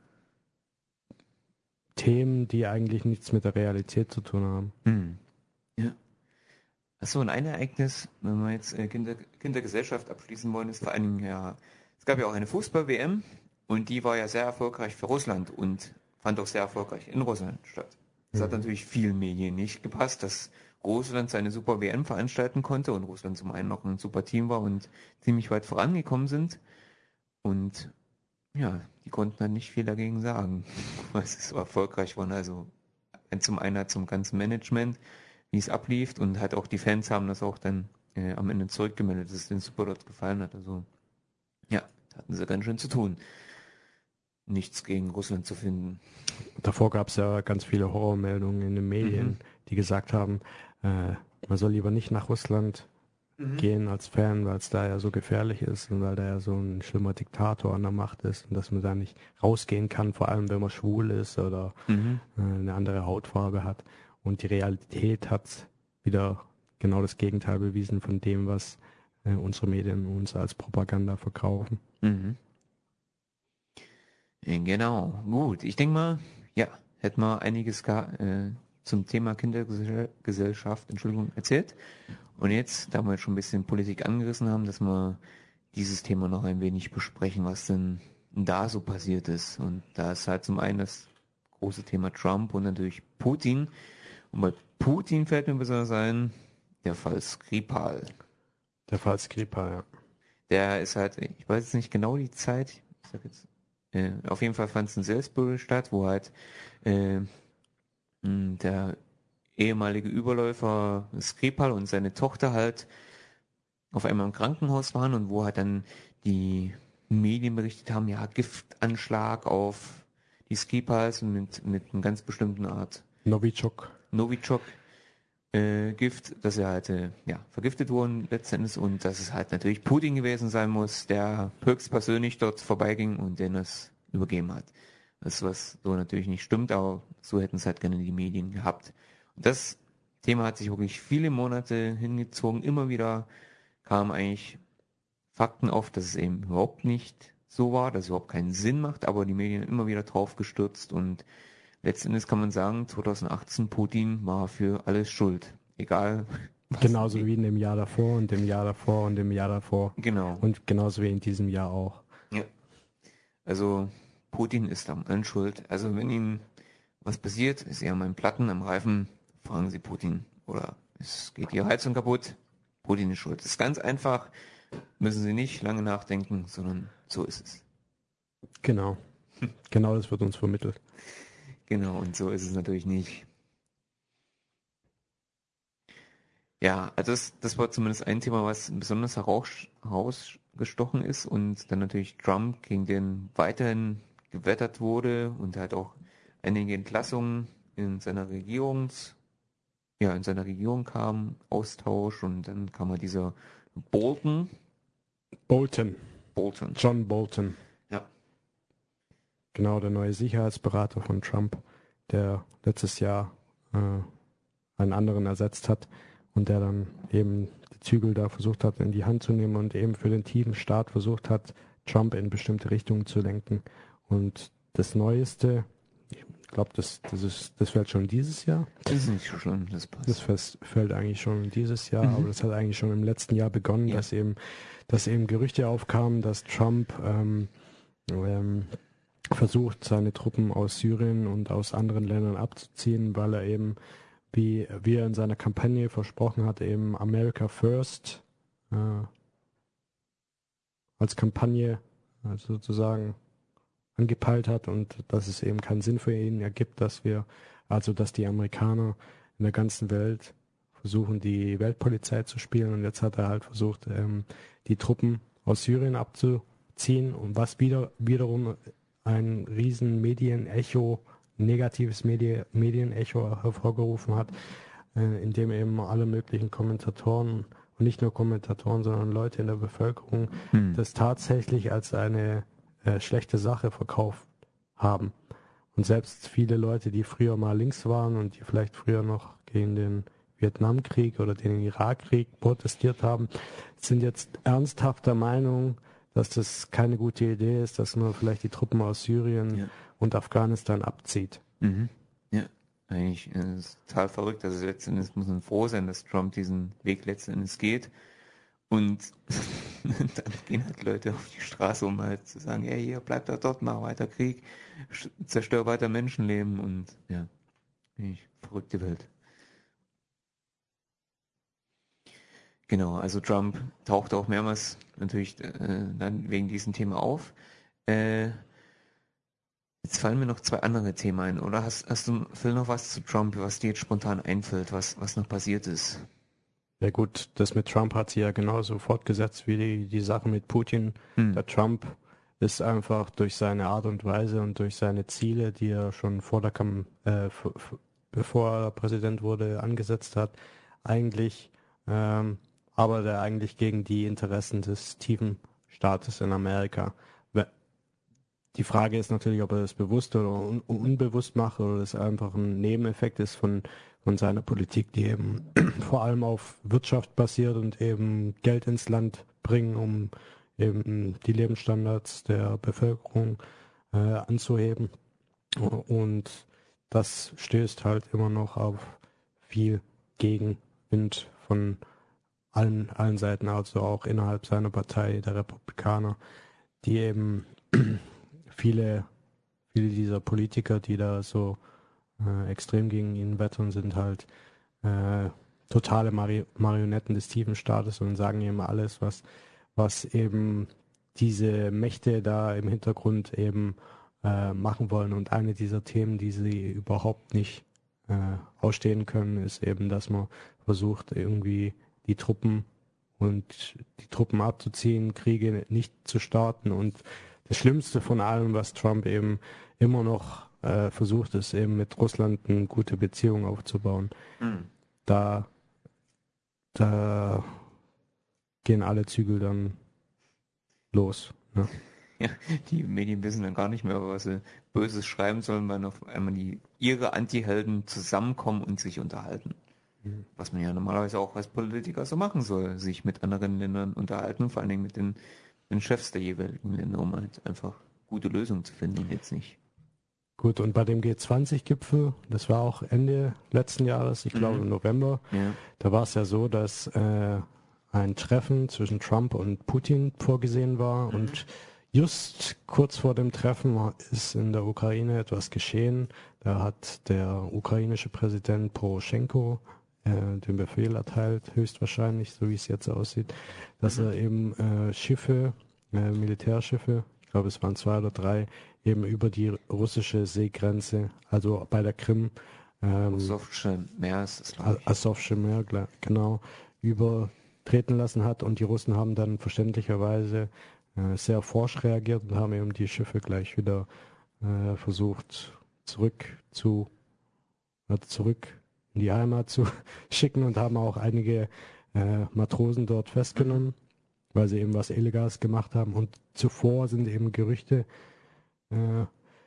Themen, die eigentlich nichts mit der Realität zu tun haben. Mhm. Ja. Achso, und ein Ereignis, wenn wir jetzt äh, Kinder, Kindergesellschaft abschließen wollen, ist vor allen Dingen ja, es gab ja auch eine Fußball-W M und die war ja sehr erfolgreich für Russland und fand auch sehr erfolgreich in Russland statt. Es mhm. hat natürlich vielen Medien nicht gepasst, dass Russland seine Super-W M veranstalten konnte und Russland zum einen noch ein super Team war und ziemlich weit vorangekommen sind. Und ja, die konnten dann nicht viel dagegen sagen, weil es so erfolgreich war. Also zum einen zum ganzen Management, wie es ablief und halt auch die Fans haben das auch dann äh, am Ende zurückgemeldet, dass es den super dort gefallen hat. Also ja, da hatten sie ganz schön zu tun, nichts gegen Russland zu finden. Davor gab es ja ganz viele Horrormeldungen in den Medien, mhm. die gesagt haben, äh, man soll lieber nicht nach Russland mhm. gehen als Fan, weil es da ja so gefährlich ist und weil da ja so ein schlimmer Diktator an der Macht ist und dass man da nicht rausgehen kann, vor allem wenn man schwul ist oder mhm. äh, eine andere Hautfarbe hat. Und die Realität hat wieder genau das Gegenteil bewiesen von dem, was äh, unsere Medien uns als Propaganda verkaufen. Mhm. Genau, gut. Ich denke mal, ja, hätten wir einiges äh, zum Thema Kindergesellschaft, Entschuldigung, erzählt. Und jetzt, da wir jetzt schon ein bisschen Politik angerissen haben, dass wir dieses Thema noch ein wenig besprechen, was denn da so passiert ist. Und da ist halt zum einen das große Thema Trump und natürlich Putin. Und bei Putin fällt mir besonders ein, der Fall Skripal. Der Fall Skripal, ja. Der ist halt, ich weiß jetzt nicht genau die Zeit, ich sag jetzt, äh, auf jeden Fall fand es in Salisbury statt, wo halt äh, der ehemalige Überläufer Skripal und seine Tochter halt auf einmal im Krankenhaus waren und wo halt dann die Medien berichtet haben, ja, Giftanschlag auf die Skripals mit, mit einer ganz bestimmten Art Novichok. Novichok äh, Gift, dass er halt äh, ja, vergiftet wurden letztendlich und dass es halt natürlich Putin gewesen sein muss, der höchstpersönlich dort vorbeiging und den es übergeben hat. Das, was so natürlich nicht stimmt, aber so hätten es halt gerne die Medien gehabt. Und das Thema hat sich wirklich viele Monate hingezogen. Immer wieder kamen eigentlich Fakten auf, dass es eben überhaupt nicht so war, dass es überhaupt keinen Sinn macht, aber die Medien immer wieder drauf gestürzt und letztendlich kann man sagen, zwanzig achtzehn Putin war für alles schuld. Egal. Was Genauso wie in dem Jahr davor und dem Jahr davor und dem Jahr davor. Genau. Und genauso wie in diesem Jahr auch. Ja. Also Putin ist am allen schuld. Also wenn ihm was passiert, ist er am Platten, am Reifen, fragen Sie Putin. Oder es geht Ihre Heizung kaputt, Putin ist schuld. Das ist ganz einfach, müssen Sie nicht lange nachdenken, sondern so ist es. Genau. Genau das wird uns vermittelt. Genau, und so ist es natürlich nicht. Ja, also das, das war zumindest ein Thema, was besonders heraus, herausgestochen ist und dann natürlich Trump, gegen den weiterhin gewettert wurde und er hat auch einige Entlassungen in seiner Regierungs, ja, in seiner Regierung kam, Austausch und dann kam mal dieser Bolton. Bolton. Bolton. John Bolton. Ja. Genau, der neue Sicherheitsberater von Trump, der letztes Jahr äh, einen anderen ersetzt hat. Und der dann eben die Zügel da versucht hat in die Hand zu nehmen und eben für den tiefen Staat versucht hat, Trump in bestimmte Richtungen zu lenken. Und das Neueste, ich glaube, das, das, ist, das fällt schon dieses Jahr. Das ist nicht so schlimm, das passt. Das fest, fällt eigentlich schon dieses Jahr, Mhm. aber das hat eigentlich schon im letzten Jahr begonnen, Ja. dass eben, dass eben Gerüchte aufkamen, dass Trump ähm, ähm, versucht, seine Truppen aus Syrien und aus anderen Ländern abzuziehen, weil er eben wie, wie er in seiner Kampagne versprochen hat, eben America First äh, als Kampagne also sozusagen angepeilt hat und dass es eben keinen Sinn für ihn ergibt, dass wir, also dass die Amerikaner in der ganzen Welt versuchen, die Weltpolizei zu spielen und jetzt hat er halt versucht, ähm, die Truppen aus Syrien abzuziehen und was wieder wiederum ein riesen Medienecho negatives Medi- Medienecho hervorgerufen hat, äh, indem eben alle möglichen Kommentatoren und nicht nur Kommentatoren, sondern Leute in der Bevölkerung Hm. das tatsächlich als eine äh, schlechte Sache verkauft haben. Und selbst viele Leute, die früher mal links waren und die vielleicht früher noch gegen den Vietnamkrieg oder den Irakkrieg protestiert haben, sind jetzt ernsthaft der Meinung, dass das keine gute Idee ist, dass man vielleicht die Truppen aus Syrien Ja. und Afghanistan abzieht. Mhm. Ja, eigentlich äh, ist total verrückt. Also letzten Endes muss man froh sein, dass Trump diesen Weg letzten Endes geht. Und dann gehen halt Leute auf die Straße, um halt zu sagen, ja, hier, bleibt da dort, mach weiter Krieg, sch- zerstör weiter Menschenleben und ja, eigentlich verrückte Welt. Genau, also Trump tauchte auch mehrmals natürlich äh, dann wegen diesem Thema auf. Äh, Jetzt fallen mir noch zwei andere Themen ein, oder? Hast, hast du, Phil, noch was zu Trump, was dir jetzt spontan einfällt, was, was noch passiert ist? Ja gut, das mit Trump hat sie ja genauso fortgesetzt wie die, die Sache mit Putin. Hm. Der Trump ist einfach durch seine Art und Weise und durch seine Ziele, die er schon vor der Kam äh, f- f- bevor er Präsident wurde, angesetzt hat, eigentlich ähm, arbeitet er eigentlich gegen die Interessen des tiefen Staates in Amerika. We- Die Frage ist natürlich, ob er das bewusst oder un unbewusst macht oder das einfach ein Nebeneffekt ist von, von seiner Politik, die eben vor allem auf Wirtschaft basiert und eben Geld ins Land bringen, um eben die Lebensstandards der Bevölkerung äh, anzuheben. Und das stößt halt immer noch auf viel Gegenwind von allen, allen Seiten, also auch innerhalb seiner Partei, der Republikaner, die eben viele, viele dieser Politiker, die da so äh, extrem gegen ihn wettern, sind halt äh, totale Mari Marionetten des tiefen Staates und sagen ihm alles, was, was eben diese Mächte da im Hintergrund eben äh, machen wollen. Und eine dieser Themen, die sie überhaupt nicht äh, ausstehen können, ist eben, dass man versucht, irgendwie die Truppen und die Truppen abzuziehen, Kriege nicht zu starten. Und das Schlimmste von allem, was Trump eben immer noch äh, versucht, ist eben mit Russland eine gute Beziehung aufzubauen. Hm. Da, da gehen alle Zügel dann los. Ne? Ja, die Medien wissen dann gar nicht mehr, was sie Böses schreiben sollen, weil auf einmal die ihre Anti-Helden zusammenkommen und sich unterhalten. Mhm. Was man ja normalerweise auch als Politiker so machen soll, sich mit anderen Ländern unterhalten, vor allen Dingen mit den, den Chefs der jeweiligen Länder, um halt einfach gute Lösungen zu finden und jetzt nicht. Gut, und bei dem G zwanzig-Gipfel, das war auch Ende letzten Jahres, ich glaube Mhm. im November, Ja. da war es ja so, dass äh, ein Treffen zwischen Trump und Putin vorgesehen war Mhm. und just kurz vor dem Treffen ist in der Ukraine etwas geschehen. Da hat der ukrainische Präsident Poroschenko äh, den Befehl erteilt, höchstwahrscheinlich, so wie es jetzt aussieht, dass Mhm. er eben äh, Schiffe, äh, Militärschiffe, ich glaube es waren zwei oder drei, eben über die russische Seegrenze, also bei der Krim, ähm, Asowsche Meer ist es, glaube ich. Asowsche Meer, klar, genau, übertreten lassen hat und die Russen haben dann verständlicherweise äh, sehr forsch reagiert und haben eben die Schiffe gleich wieder äh, versucht zurück zu äh, zurück in die Heimat zu schicken und haben auch einige äh, Matrosen dort festgenommen, weil sie eben was Illegales gemacht haben. Und zuvor sind eben Gerüchte äh,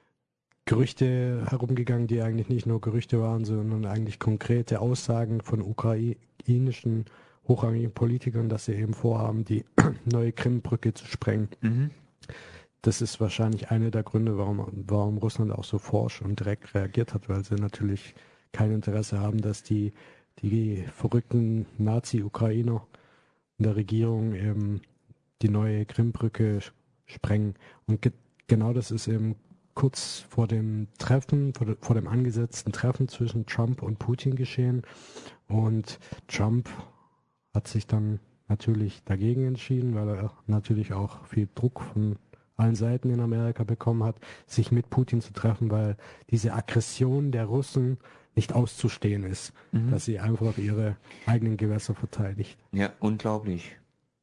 Gerüchte herumgegangen, die eigentlich nicht nur Gerüchte waren, sondern eigentlich konkrete Aussagen von ukrainischen hochrangigen Politikern, dass sie eben vorhaben, die neue Krimbrücke zu sprengen. Mhm. Das ist wahrscheinlich einer der Gründe, warum, warum Russland auch so forsch und direkt reagiert hat, weil sie natürlich kein Interesse haben, dass die, die verrückten Nazi-Ukrainer in der Regierung eben die neue Krimbrücke sprengen. Und ge genau das ist eben kurz vor dem Treffen, vor, de vor dem angesetzten Treffen zwischen Trump und Putin geschehen. Und Trump hat sich dann natürlich dagegen entschieden, weil er natürlich auch viel Druck von allen Seiten in Amerika bekommen hat, sich mit Putin zu treffen, weil diese Aggression der Russen nicht auszustehen ist, Mhm. dass sie einfach ihre eigenen Gewässer verteidigt. Ja, unglaublich.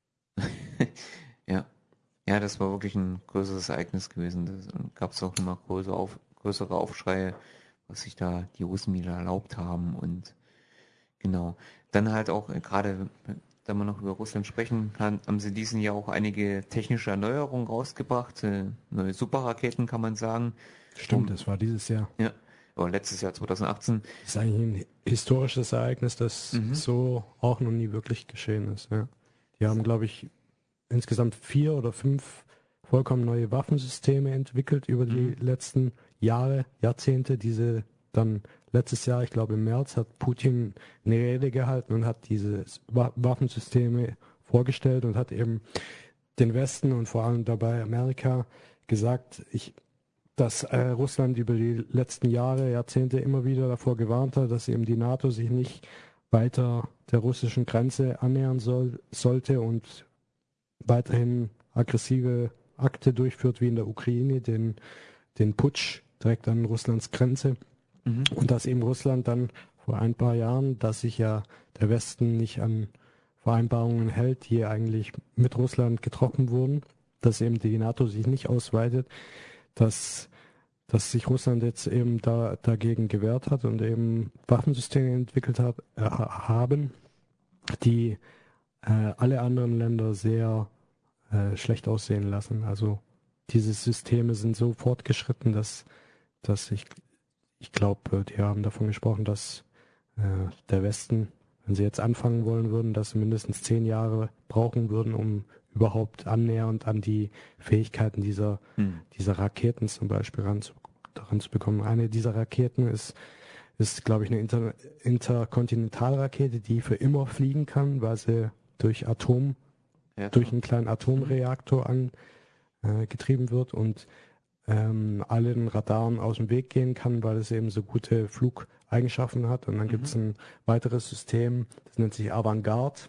Ja. Ja, das war wirklich ein größeres Ereignis gewesen. Da gab es auch immer größere, auf, größere Aufschreie, was sich da die Russen wieder erlaubt haben und genau. Dann halt auch äh, gerade, da man noch über Russland sprechen kann, haben sie diesen Jahr auch einige technische Erneuerungen rausgebracht, äh, neue Superraketen kann man sagen. Stimmt, Um, das war dieses Jahr. ja, oder letztes Jahr zwanzig achtzehn. Das ist eigentlich ein historisches Ereignis, das Mhm. so auch noch nie wirklich geschehen ist. Ja. Die haben, glaube ich, insgesamt vier oder fünf vollkommen neue Waffensysteme entwickelt über die Mhm. letzten Jahre, Jahrzehnte. Diese dann letztes Jahr, ich glaube im März, hat Putin eine Rede gehalten und hat diese Wa Waffensysteme vorgestellt und hat eben den Westen und vor allem dabei Amerika gesagt, ich, dass äh, Russland über die letzten Jahre, Jahrzehnte immer wieder davor gewarnt hat, dass eben die NATO sich nicht weiter der russischen Grenze annähern soll, sollte und weiterhin aggressive Akte durchführt wie in der Ukraine, den, den Putsch direkt an Russlands Grenze. Mhm. Und dass eben Russland dann vor ein paar Jahren, dass sich ja der Westen nicht an Vereinbarungen hält, die eigentlich mit Russland getroffen wurden, dass eben die NATO sich nicht ausweitet, dass, dass sich Russland jetzt eben da, dagegen gewehrt hat und eben Waffensysteme entwickelt hat, äh, haben, die äh, alle anderen Länder sehr äh, schlecht aussehen lassen. Also diese Systeme sind so fortgeschritten, dass, dass ich, ich glaube, die haben davon gesprochen, dass äh, der Westen, wenn sie jetzt anfangen wollen würden, dass sie mindestens zehn Jahre brauchen würden, um überhaupt annähernd an die Fähigkeiten dieser, Mhm. dieser Raketen zum Beispiel ranzu, ranzubekommen. Eine dieser Raketen ist, ist glaube ich, eine Inter, Interkontinentalrakete, die für immer fliegen kann, weil sie durch Atom, Ja, durch klar. einen kleinen Atomreaktor angetrieben äh, wird und ähm, allen Radaren aus dem Weg gehen kann, weil es eben so gute Flugeigenschaften hat. Und dann Mhm. gibt es ein weiteres System, das nennt sich Avantgarde,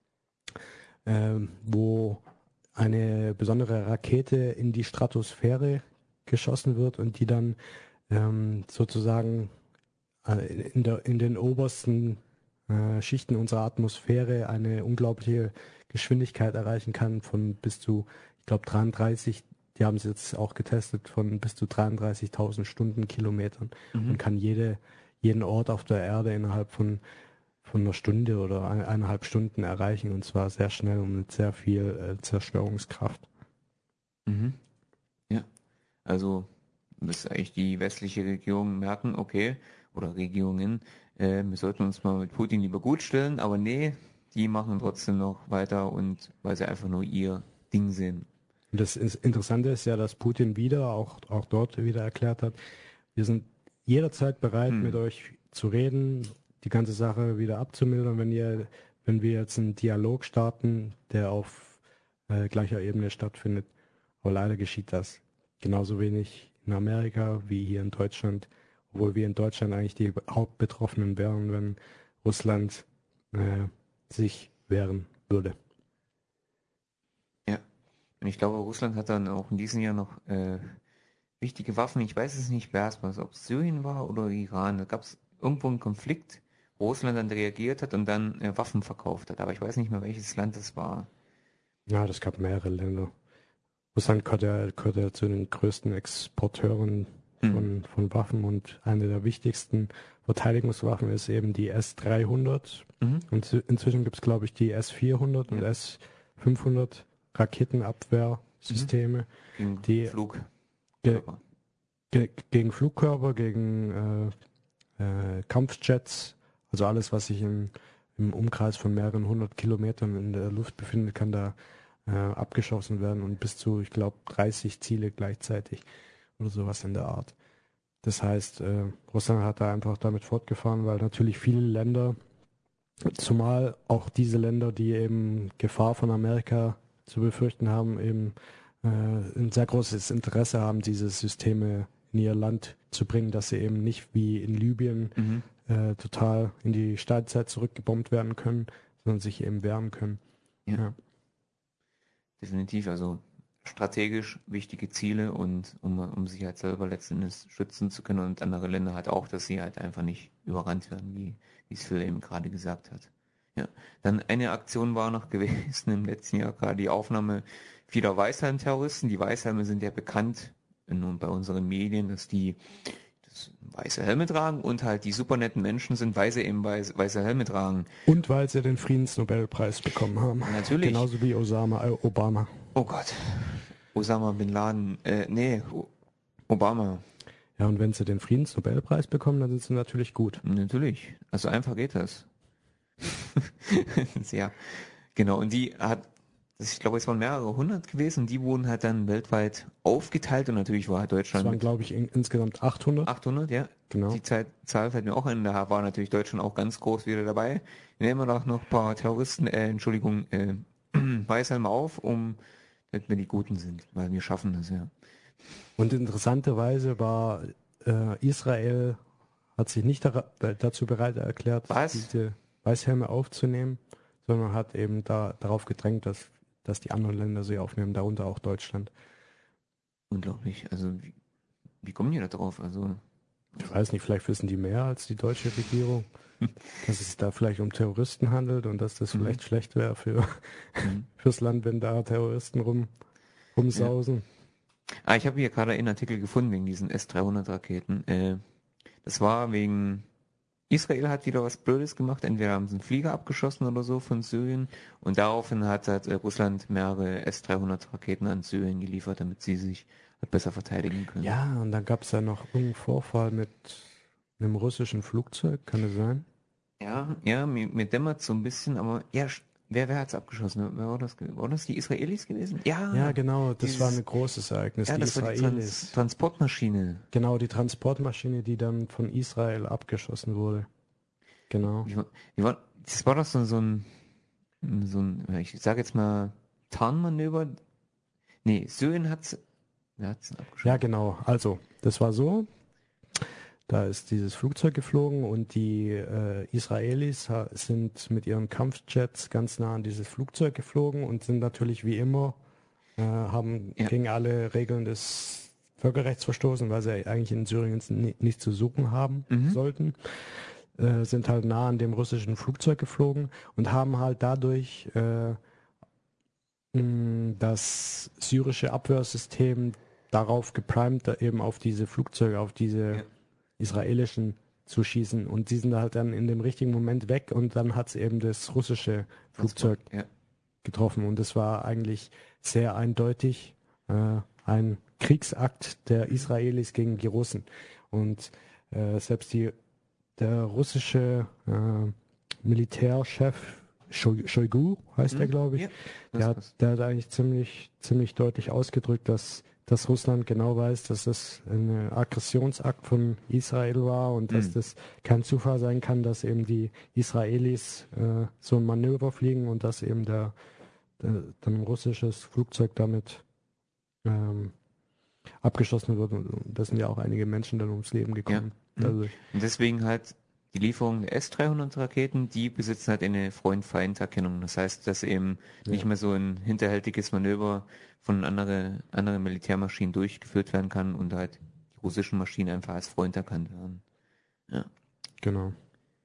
ähm, wo eine besondere Rakete in die Stratosphäre geschossen wird und die dann ähm, sozusagen äh, in, der, in den obersten äh, Schichten unserer Atmosphäre eine unglaubliche Geschwindigkeit erreichen kann von bis zu, ich glaube, dreiunddreißig, die haben es jetzt auch getestet, von bis zu dreiunddreißigtausend Stundenkilometern Mhm. und kann jede, jeden Ort auf der Erde innerhalb von, von einer Stunde oder ein, eineinhalb Stunden erreichen und zwar sehr schnell und mit sehr viel äh, Zerstörungskraft. Mhm. Ja, also dass eigentlich die westliche Regierung merken, okay, oder Regierungen, äh, wir sollten uns mal mit Putin lieber gut stellen, aber nee, die machen trotzdem noch weiter und weil sie einfach nur ihr Ding sehen. Und das Interessante ist ja, dass Putin wieder, auch, auch dort wieder erklärt hat, wir sind jederzeit bereit, hm. mit euch zu reden, die ganze Sache wieder abzumildern, wenn ihr, wenn wir jetzt einen Dialog starten, der auf äh, gleicher Ebene stattfindet. Aber leider geschieht das genauso wenig in Amerika wie hier in Deutschland, obwohl wir in Deutschland eigentlich die Hauptbetroffenen wären, wenn Russland äh, sich wehren würde. Ja, und ich glaube, Russland hat dann auch in diesem Jahr noch äh, wichtige Waffen. Ich weiß es nicht, wer es war, ob es Syrien war oder Iran. Da gab es irgendwo einen Konflikt, wo Russland dann reagiert hat und dann äh, Waffen verkauft hat. Aber ich weiß nicht mehr, welches Land es war. Ja, das gab mehrere Länder. Russland gehört ja, gehört ja zu den größten Exporteuren von, mhm. von Waffen und eine der wichtigsten Verteidigungswaffen ist eben die S dreihundert. Mhm. Und inzwischen gibt es, glaube ich, die S vierhundert ja. und S fünfhundert Raketenabwehrsysteme, mhm. gegen die Flug. Ge ge gegen Flugkörper, gegen äh, äh, Kampfjets, also alles, was sich im, im Umkreis von mehreren hundert Kilometern in der Luft befindet, kann da äh, abgeschossen werden und bis zu, ich glaube, dreißig Ziele gleichzeitig oder sowas in der Art. Das heißt, äh, Russland hat da einfach damit fortgefahren, weil natürlich viele Länder, zumal auch diese Länder, die eben Gefahr von Amerika zu befürchten haben, eben ein sehr großes Interesse haben, diese Systeme in ihr Land zu bringen, dass sie eben nicht wie in Libyen mhm. äh, total in die Steinzeit zurückgebombt werden können, sondern sich eben wehren können. Ja. Ja. Definitiv, also strategisch wichtige Ziele und um, um sich halt selber letztendlich schützen zu können und andere Länder halt auch, dass sie halt einfach nicht überrannt werden, wie, wie es Phil eben gerade gesagt hat. Ja, dann eine Aktion war noch gewesen im letzten Jahr, gerade die Aufnahme vieler Weißhelm-Terroristen. Die Weißhelme sind ja bekannt nun bei unseren Medien, dass die das weiße Helme tragen und halt die super netten Menschen sind, weil sie eben weiß, weiße Helme tragen. Und weil sie den Friedensnobelpreis bekommen haben. Natürlich. Genauso wie Osama, äh, Obama. Oh Gott. Osama Bin Laden, äh, nee, Obama. Ja, und wenn sie den Friedensnobelpreis bekommen, dann sind sie natürlich gut. Natürlich. Also einfach geht das. Ja, genau. Und die hat, ich glaube, es waren mehrere hundert gewesen, die wurden halt dann weltweit aufgeteilt und natürlich war halt Deutschland. Es waren, glaube ich, in, insgesamt achthundert. achthundert, ja. Genau. Die Zeit, Zahl fällt mir auch ein, da war natürlich Deutschland auch ganz groß wieder dabei. Nehmen wir doch noch ein paar Terroristen, äh, Entschuldigung, äh, Weißhelme auf, um, damit wir die Guten sind, weil wir schaffen das, ja. Und interessanterweise war äh, Israel, hat sich nicht da, dazu bereit erklärt, Was? diese Weißhelme aufzunehmen, sondern hat eben da darauf gedrängt, dass, dass die anderen Länder sie aufnehmen, darunter auch Deutschland. Unglaublich. Also wie, wie kommen die da drauf? Also ich weiß nicht, vielleicht wissen die mehr als die deutsche Regierung, dass es da vielleicht um Terroristen handelt und dass das mhm. vielleicht schlecht wäre für mhm. fürs Land, wenn da Terroristen rum rumsausen. Ja. Ah, ich habe hier gerade einen Artikel gefunden wegen diesen S dreihundert Raketen. Äh, das war wegen Israel hat wieder was Blödes gemacht, entweder haben sie einen Flieger abgeschossen oder so von Syrien und daraufhin hat, hat Russland mehrere S dreihundert Raketen an Syrien geliefert, damit sie sich besser verteidigen können. Ja, und dann gab es ja noch irgendeinen Vorfall mit einem russischen Flugzeug, kann das sein? Ja, ja, mir, mir dämmert so ein bisschen, aber ja, wer, wer hat es abgeschossen? Wer war das? War das die Israelis gewesen? Ja, ja genau, das dieses, war ein großes Ereignis. Ja, die das Israelis. war die Trans Transportmaschine. Genau, die Transportmaschine, die dann von Israel abgeschossen wurde. Genau. Wie war, wie war, das war doch so, so ein, so ein, ich sage jetzt mal, Tarnmanöver. Nee, Syrien hat's, wer hat's denn abgeschossen? Ja, genau. Also, das war so. Da ist dieses Flugzeug geflogen und die äh, Israelis sind mit ihren Kampfjets ganz nah an dieses Flugzeug geflogen und sind natürlich wie immer, äh, haben ja. gegen alle Regeln des Völkerrechts verstoßen, weil sie eigentlich in Syrien nichts zu suchen haben mhm. sollten. Äh, sind halt nah an dem russischen Flugzeug geflogen und haben halt dadurch äh, mh, das syrische Abwehrsystem darauf geprimed, da eben auf diese Flugzeuge, auf diese ja. israelischen zu schießen und die sind halt dann in dem richtigen Moment weg und dann hat es eben das russische Flugzeug ja. getroffen und das war eigentlich sehr eindeutig äh, ein Kriegsakt der Israelis gegen die Russen und äh, selbst die der russische äh, Militärchef Shoigu heißt er, glaube ich, Ja, der hat, der hat eigentlich ziemlich, ziemlich deutlich ausgedrückt, dass, dass Russland genau weiß, dass das ein Aggressionsakt von Israel war und dass Mhm. das kein Zufall sein kann, dass eben die Israelis äh, so ein Manöver fliegen und dass eben der, der dann ein russisches Flugzeug damit ähm, abgeschossen wird. Und da sind ja auch einige Menschen dann ums Leben gekommen. Ja. Mhm. Dadurch. Und deswegen halt die Lieferung der S dreihundert Raketen, die besitzen halt eine Freund-Feind-Erkennung. Das heißt, dass eben Ja. nicht mehr so ein hinterhältiges Manöver von andere, anderen Militärmaschinen durchgeführt werden kann und halt die russischen Maschinen einfach als Freund erkannt werden. Ja. Genau.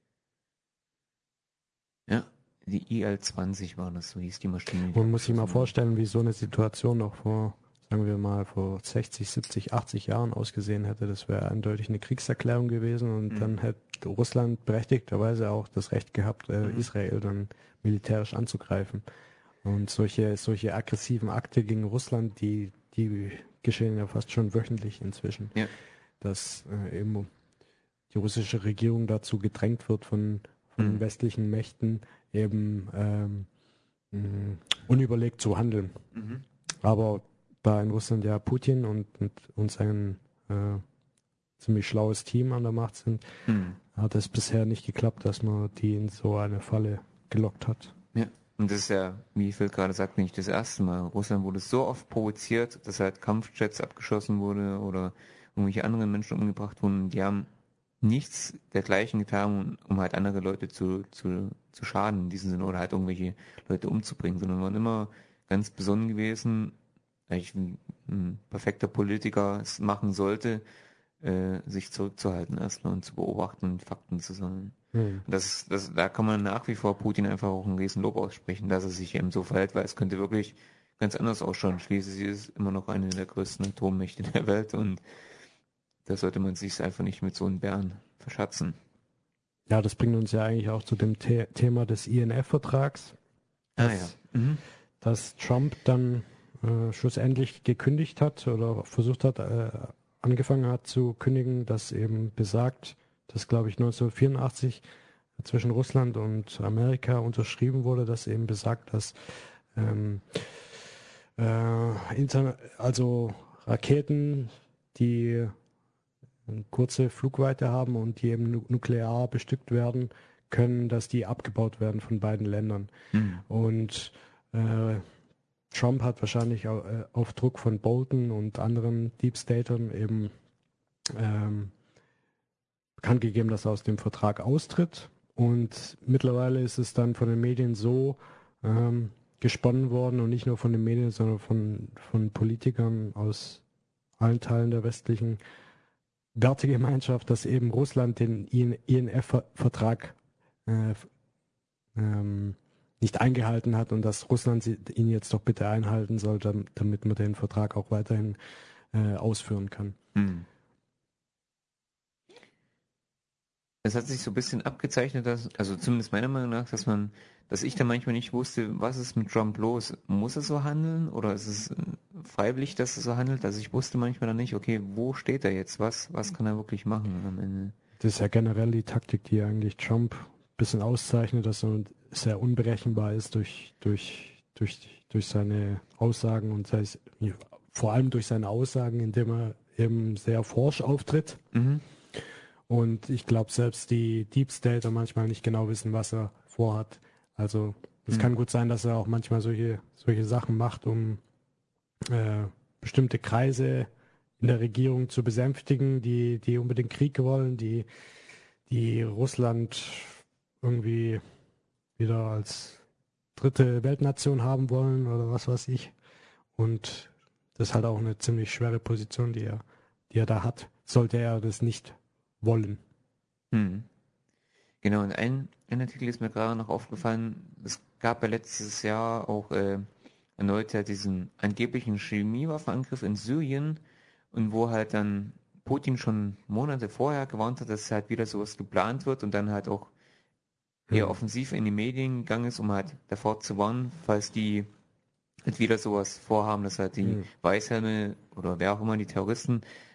Ja. Die I L zwanzig war das, so hieß die Maschine. Man muss sich mal vorstellen, wie so eine Situation noch vor, sagen wir mal, vor sechzig, siebzig, achtzig Jahren ausgesehen hätte. Das wäre eindeutig eine Kriegserklärung gewesen und Mhm. dann hätte Russland berechtigterweise auch das Recht gehabt, äh, Mhm. Israel dann militärisch anzugreifen. Und solche, solche aggressiven Akte gegen Russland, die, die geschehen ja fast schon wöchentlich inzwischen. Ja. Dass äh, eben die russische Regierung dazu gedrängt wird von, von Mhm. westlichen Mächten, eben ähm, mh, unüberlegt zu handeln. Mhm. Aber da in Russland ja Putin und, und, und sein äh, ziemlich schlaues Team an der Macht sind, Mhm. hat es bisher nicht geklappt, dass man die in so eine Falle gelockt hat. Ja, und das ist ja, wie Phil gerade sagt, nicht das erste Mal. Russland wurde so oft provoziert, dass halt Kampfjets abgeschossen wurde oder irgendwelche anderen Menschen umgebracht wurden. Die haben nichts dergleichen getan, um, um halt andere Leute zu, zu, zu schaden in diesem Sinne oder halt irgendwelche Leute umzubringen, sondern waren immer ganz besonnen gewesen, eigentlich ein, ein perfekter Politiker es machen sollte, äh, sich zurückzuhalten erstmal und zu beobachten und Fakten zu sammeln. Hm. Das, das, da kann man nach wie vor Putin einfach auch ein Riesenlob aussprechen, dass er sich eben so verhält, weil es könnte wirklich ganz anders ausschauen. Schließlich ist es immer noch eine der größten Atommächte der Welt und da sollte man sich einfach nicht mit so einem Bären verschatzen. Ja, das bringt uns ja eigentlich auch zu dem The Thema des I N F-Vertrags, Ah dass, ja. Mhm. dass Trump dann äh, schlussendlich gekündigt hat oder versucht hat, äh, angefangen hat zu kündigen, dass eben besagt, dass glaube ich neunzehnhundertvierundachtzig zwischen Russland und Amerika unterschrieben wurde, dass eben besagt, dass ähm, äh, Inter also Raketen, die eine kurze Flugweite haben und die eben nu nuklear bestückt werden können, dass die abgebaut werden von beiden Ländern. Mhm. Und äh, Trump hat wahrscheinlich au äh, auf Druck von Bolton und anderen Deep Statern eben ähm, bekannt gegeben, dass er aus dem Vertrag austritt. Und mittlerweile ist es dann von den Medien so ähm, gesponnen worden und nicht nur von den Medien, sondern von, von Politikern aus allen Teilen der westlichen Wertegemeinschaft, dass eben Russland den I N F-Vertrag äh, ähm, nicht eingehalten hat und dass Russland ihn jetzt doch bitte einhalten soll, damit man den Vertrag auch weiterhin äh, ausführen kann. Mhm. Es hat sich so ein bisschen abgezeichnet, dass, also zumindest meiner Meinung nach, dass man, dass ich da manchmal nicht wusste, was ist mit Trump los? Muss er so handeln oder ist es freiwillig, dass er so handelt? Also ich wusste manchmal dann nicht, okay, wo steht er jetzt? Was, was kann er wirklich machen am Ende? Das ist ja generell die Taktik, die eigentlich Trump ein bisschen auszeichnet, dass er sehr unberechenbar ist durch, durch, durch, durch seine Aussagen und sei es, vor allem durch seine Aussagen, indem er eben sehr forsch auftritt. Mhm. Und ich glaube, selbst die Deep Stater manchmal nicht genau wissen, was er vorhat. Also es Mhm. kann gut sein, dass er auch manchmal solche, solche Sachen macht, um äh, bestimmte Kreise in der Regierung zu besänftigen, die, die unbedingt Krieg wollen, die, die Russland irgendwie wieder als dritte Weltnation haben wollen oder was weiß ich. Und das ist halt auch eine ziemlich schwere Position, die er, die er da hat, sollte er das nicht wollen. Hm. Genau, und ein, ein Artikel ist mir gerade noch aufgefallen, es gab ja letztes Jahr auch äh, erneut ja diesen angeblichen Chemiewaffenangriff in Syrien und wo halt dann Putin schon Monate vorher gewarnt hat, dass halt wieder sowas geplant wird und dann halt auch eher Hm. offensiv in die Medien gegangen ist, um halt davor zu warnen, falls die halt wieder sowas vorhaben, dass halt die Hm. Weißhelme oder wer auch immer, die Terroristen,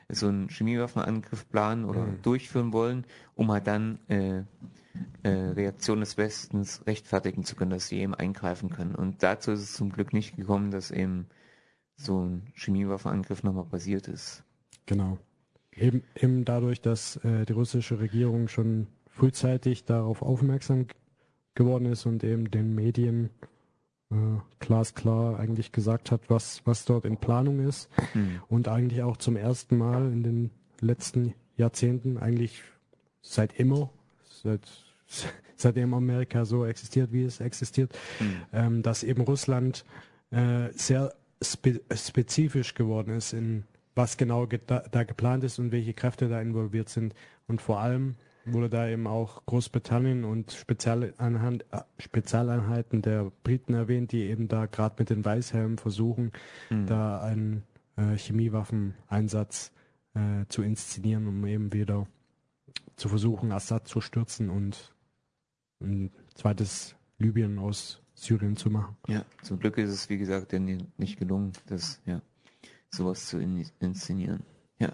so einen Chemiewaffenangriff planen oder Mhm. durchführen wollen, um halt dann äh, äh, Reaktion des Westens rechtfertigen zu können, dass sie eben eingreifen können. Und dazu ist es zum Glück nicht gekommen, dass eben so ein Chemiewaffenangriff nochmal passiert ist. Genau. Eben, eben dadurch, dass äh, die russische Regierung schon frühzeitig darauf aufmerksam g- geworden ist und eben den Medien äh, glasklar eigentlich gesagt hat, was, was dort in Planung ist Hm. und eigentlich auch zum ersten Mal in den letzten Jahrzehnten, eigentlich seit immer, seit, seitdem Amerika so existiert, wie es existiert, Hm. ähm, dass eben Russland äh, sehr spe spezifisch geworden ist in was genau ge da, da geplant ist und welche Kräfte da involviert sind. Und vor allem wurde da eben auch Großbritannien und Spezialeinheit, äh, Spezialeinheiten der Briten erwähnt, die eben da gerade mit den Weißhelmen versuchen, Hm. da einen äh, Chemiewaffeneinsatz äh, zu inszenieren, um eben wieder zu versuchen, Assad zu stürzen und ein zweites Libyen aus Syrien zu machen. Ja, zum Glück ist es, wie gesagt, denen nicht gelungen, das, ja, sowas zu in inszenieren. Ja.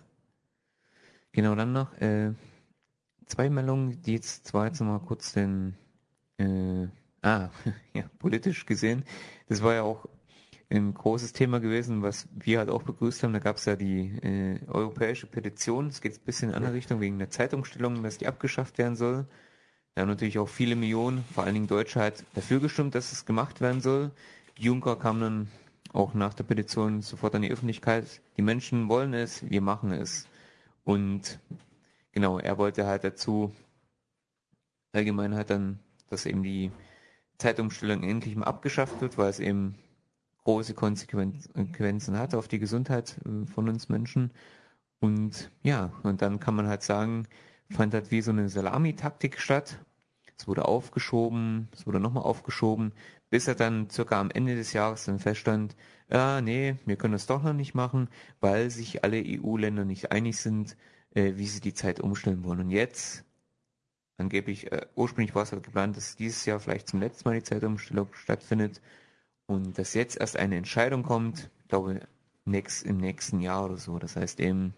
Genau, dann noch äh, zwei Meldungen, die jetzt zwar jetzt noch mal kurz den, äh, ah, ja, politisch gesehen, das war ja auch ein großes Thema gewesen, was wir halt auch begrüßt haben. Da gab es ja die äh, europäische Petition. Es geht ein bisschen in eine andere Richtung wegen der Zeitumstellung, dass die abgeschafft werden soll. Da haben natürlich auch viele Millionen, vor allen Dingen Deutsche, halt dafür gestimmt, dass es gemacht werden soll. Juncker kam dann auch nach der Petition sofort an die Öffentlichkeit. Die Menschen wollen es, wir machen es. Und genau, er wollte halt dazu allgemein halt dann, dass eben die Zeitumstellung endlich mal abgeschafft wird, weil es eben große Konsequenzen hat auf die Gesundheit äh, von uns Menschen. Und ja, und dann kann man halt sagen, fand halt wie so eine Salami-Taktik statt. Es wurde aufgeschoben, es wurde nochmal aufgeschoben, bis er dann circa am Ende des Jahres dann feststand, ja, nee, wir können das doch noch nicht machen, weil sich alle E U-Länder nicht einig sind, äh, wie sie die Zeit umstellen wollen. Und jetzt, angeblich, äh, ursprünglich war es halt geplant, dass dieses Jahr vielleicht zum letzten Mal die Zeitumstellung stattfindet und dass jetzt erst eine Entscheidung kommt, ich glaube, nächst, im nächsten Jahr oder so. Das heißt eben,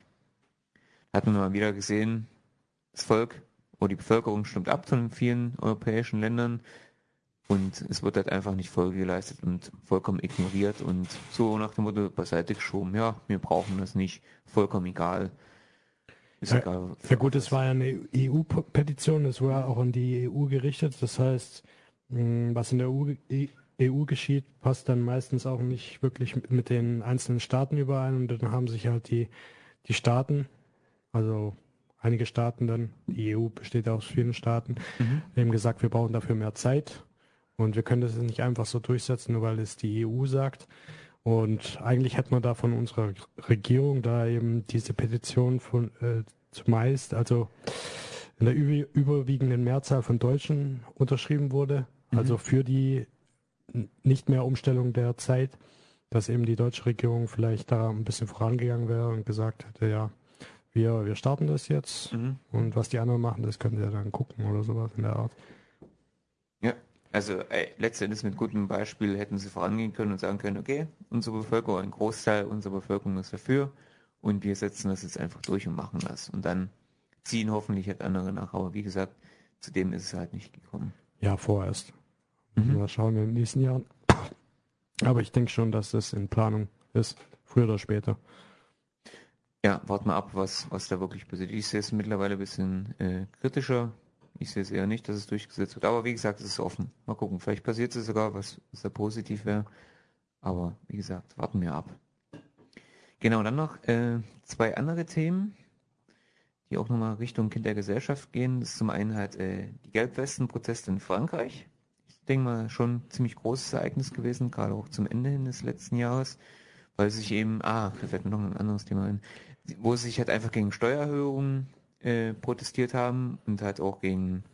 hat man mal wieder gesehen, das Volk oder die Bevölkerung stimmt ab von vielen europäischen Ländern und es wird halt einfach nicht Folge geleistet und vollkommen ignoriert und so nach dem Motto beiseite geschoben. Ja, wir brauchen das nicht, vollkommen egal. Ist Ja, egal. ja gut, es war ja eine E U-Petition, es war auch an die E U gerichtet. Das heißt, mh, was in der E U geschieht, passt dann meistens auch nicht wirklich mit, mit den einzelnen Staaten überein. Und dann haben sich halt die, die Staaten, also einige Staaten dann, die E U besteht aus vielen Staaten, Mhm. eben gesagt, wir brauchen dafür mehr Zeit. Und wir können das nicht einfach so durchsetzen, nur weil es die E U sagt. Und eigentlich hätte man da von unserer Regierung da eben diese Petition von äh, zumeist, also in der über, überwiegenden Mehrzahl von Deutschen unterschrieben wurde, Mhm. also für die n- nicht mehr Umstellung der Zeit, dass eben die deutsche Regierung vielleicht da ein bisschen vorangegangen wäre und gesagt hätte, ja, wir, wir starten das jetzt Mhm. und was die anderen machen, das könnt ihr dann gucken oder sowas in der Art. Ja, also äh, letztendlich mit gutem Beispiel hätten sie vorangehen können und sagen können, okay, unsere Bevölkerung, ein Großteil unserer Bevölkerung ist dafür und wir setzen das jetzt einfach durch und machen das. Und dann ziehen hoffentlich halt andere nach. Aber wie gesagt, zu dem ist es halt nicht gekommen. Ja, vorerst. Mhm. Mal schauen in den nächsten Jahren. Aber ich denke schon, dass das in Planung ist, früher oder später. Ja, warten wir ab, was, was da wirklich passiert. Ich sehe es mittlerweile ein bisschen äh, kritischer. Ich sehe es eher nicht, dass es durchgesetzt wird. Aber wie gesagt, es ist offen. Mal gucken. Vielleicht passiert es sogar, was, was da positiv wäre. Aber wie gesagt, warten wir ab. Genau, dann noch äh, zwei andere Themen, die auch nochmal Richtung Kind der Gesellschaft gehen. Das ist zum einen halt äh, die Gelbwesten-Proteste in Frankreich. Ich denke mal, schon ein ziemlich großes Ereignis gewesen, gerade auch zum Ende hin des letzten Jahres, weil sich eben, ah, da fällt mir noch ein anderes Thema ein, wo sie sich halt einfach gegen Steuererhöhungen äh, protestiert haben und halt auch gegen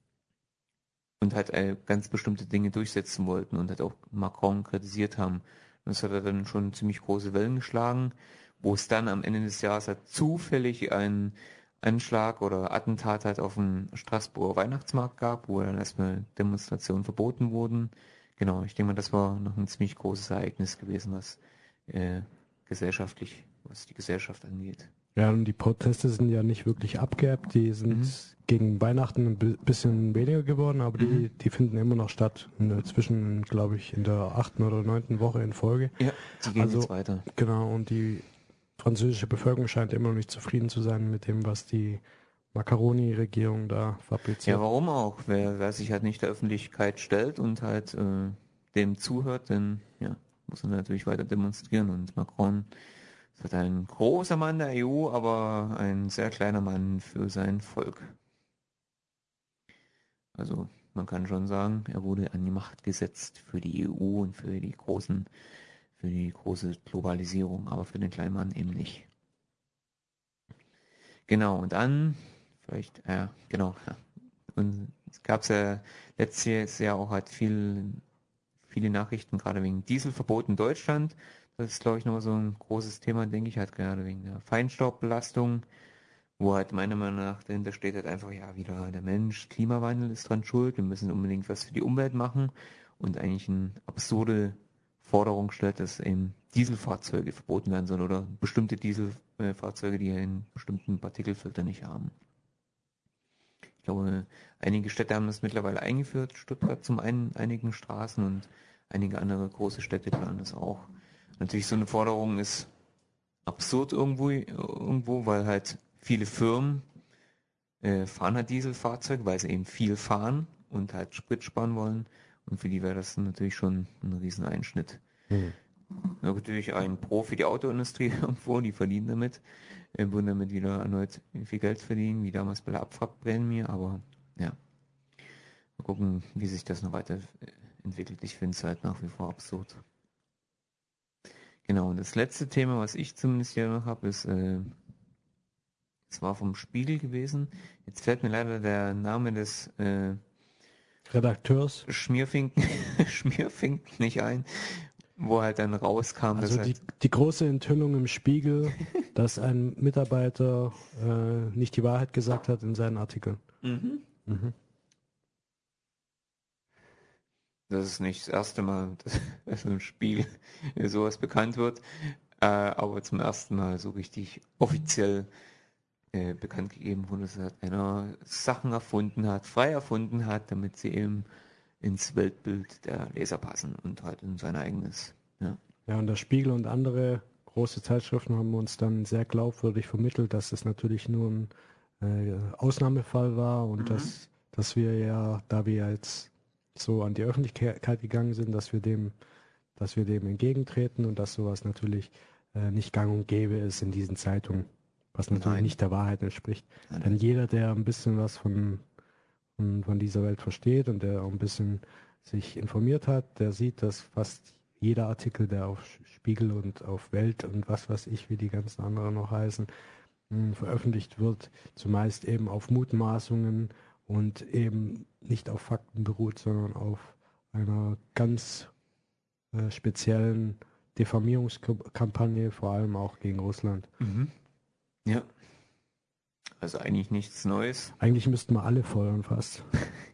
und halt äh, ganz bestimmte Dinge durchsetzen wollten und halt auch Macron kritisiert haben. Und das hat er dann schon ziemlich große Wellen geschlagen, wo es dann am Ende des Jahres halt zufällig einen Anschlag oder Attentat halt auf den Straßburger Weihnachtsmarkt gab, wo dann erstmal Demonstrationen verboten wurden. Genau, ich denke mal, das war noch ein ziemlich großes Ereignis gewesen, was äh, gesellschaftlich, was die Gesellschaft angeht. Ja, und die Proteste sind ja nicht wirklich abgeebbt, die sind mhm. gegen Weihnachten ein bisschen weniger geworden, aber mhm. die, die finden immer noch statt. Zwischen, glaube ich, in der achten oder neunten Woche in Folge. Ja, die gehen also, jetzt weiter. Genau, und die französische Bevölkerung scheint immer noch nicht zufrieden zu sein mit dem, was die Macaroni-Regierung da fabriziert. Ja, warum auch? Wer, wer sich halt nicht der Öffentlichkeit stellt und halt äh, dem zuhört, dann ja, muss er natürlich weiter demonstrieren. Und Macron ist halt ein großer Mann der E U, aber ein sehr kleiner Mann für sein Volk. Also man kann schon sagen, er wurde an die Macht gesetzt für die E U und für die großen, für die große Globalisierung, aber für den kleinen Mann eben nicht. Genau, und dann, vielleicht, ja, genau, ja. Und es gab ja letztes Jahr auch halt viel, viele Nachrichten, gerade wegen Dieselverbot in Deutschland. Das ist, glaube ich, noch so ein großes Thema, denke ich, halt gerade wegen der Feinstaubbelastung, wo halt meiner Meinung nach dahinter steht halt einfach, ja, wieder der Mensch, Klimawandel ist dran schuld, wir müssen unbedingt was für die Umwelt machen und eigentlich eine absurde Forderung stellt, dass eben Dieselfahrzeuge verboten werden sollen oder bestimmte Dieselfahrzeuge, die einen bestimmten Partikelfilter nicht haben. Ich glaube, einige Städte haben das mittlerweile eingeführt, Stuttgart zum einen, einigen Straßen und einige andere große Städte planen das auch. Natürlich so eine Forderung ist absurd irgendwo, irgendwo, weil halt viele Firmen äh, fahren halt Dieselfahrzeuge, weil sie eben viel fahren und halt Sprit sparen wollen. Und für die wäre das natürlich schon ein Rieseneinschnitt. Mhm. Natürlich ein Pro für die Autoindustrie irgendwo, die verdienen damit, äh, würden damit wieder erneut viel Geld verdienen, wie damals bei der Abwrackprämie, aber ja. Mal gucken, wie sich das noch weiter entwickelt. Ich finde es halt nach wie vor absurd. Genau, und das letzte Thema, was ich zumindest hier noch habe, ist, äh, es war vom Spiegel gewesen. Jetzt fällt mir leider der Name des äh, Redakteurs Schmierfinken, Schmierfinken nicht ein, wo halt dann rauskam, also dass die, halt die große Enthüllung im Spiegel, dass ein Mitarbeiter äh, nicht die Wahrheit gesagt hat in seinen Artikeln. Mhm. Mhm. Das ist nicht das erste Mal, dass im Spiegel sowas bekannt wird, äh, aber zum ersten Mal so richtig offiziell äh, bekannt gegeben wurde, dass halt einer Sachen erfunden hat, frei erfunden hat, damit sie eben ins Weltbild der Leser passen und halt in sein eigenes. Ja, ja, und der Spiegel und andere große Zeitschriften haben uns dann sehr glaubwürdig vermittelt, dass es natürlich nur ein äh, Ausnahmefall war und mhm. dass, dass wir ja, da wir jetzt so an die Öffentlichkeit gegangen sind, dass wir dem, dass wir dem entgegentreten und dass sowas natürlich äh, nicht gang und gäbe ist in diesen Zeitungen, was natürlich Nein. nicht der Wahrheit entspricht. Nein. Denn jeder, der ein bisschen was von, von, von dieser Welt versteht und der auch ein bisschen sich informiert hat, der sieht, dass fast jeder Artikel, der auf Spiegel und auf Welt und was weiß ich, wie die ganzen anderen noch heißen, mh, veröffentlicht wird, zumeist eben auf Mutmaßungen und eben nicht auf Fakten beruht, sondern auf einer ganz äh, speziellen Diffamierungskampagne, vor allem auch gegen Russland. Mhm. Ja. Also eigentlich nichts Neues. Eigentlich müssten wir alle feuern fast.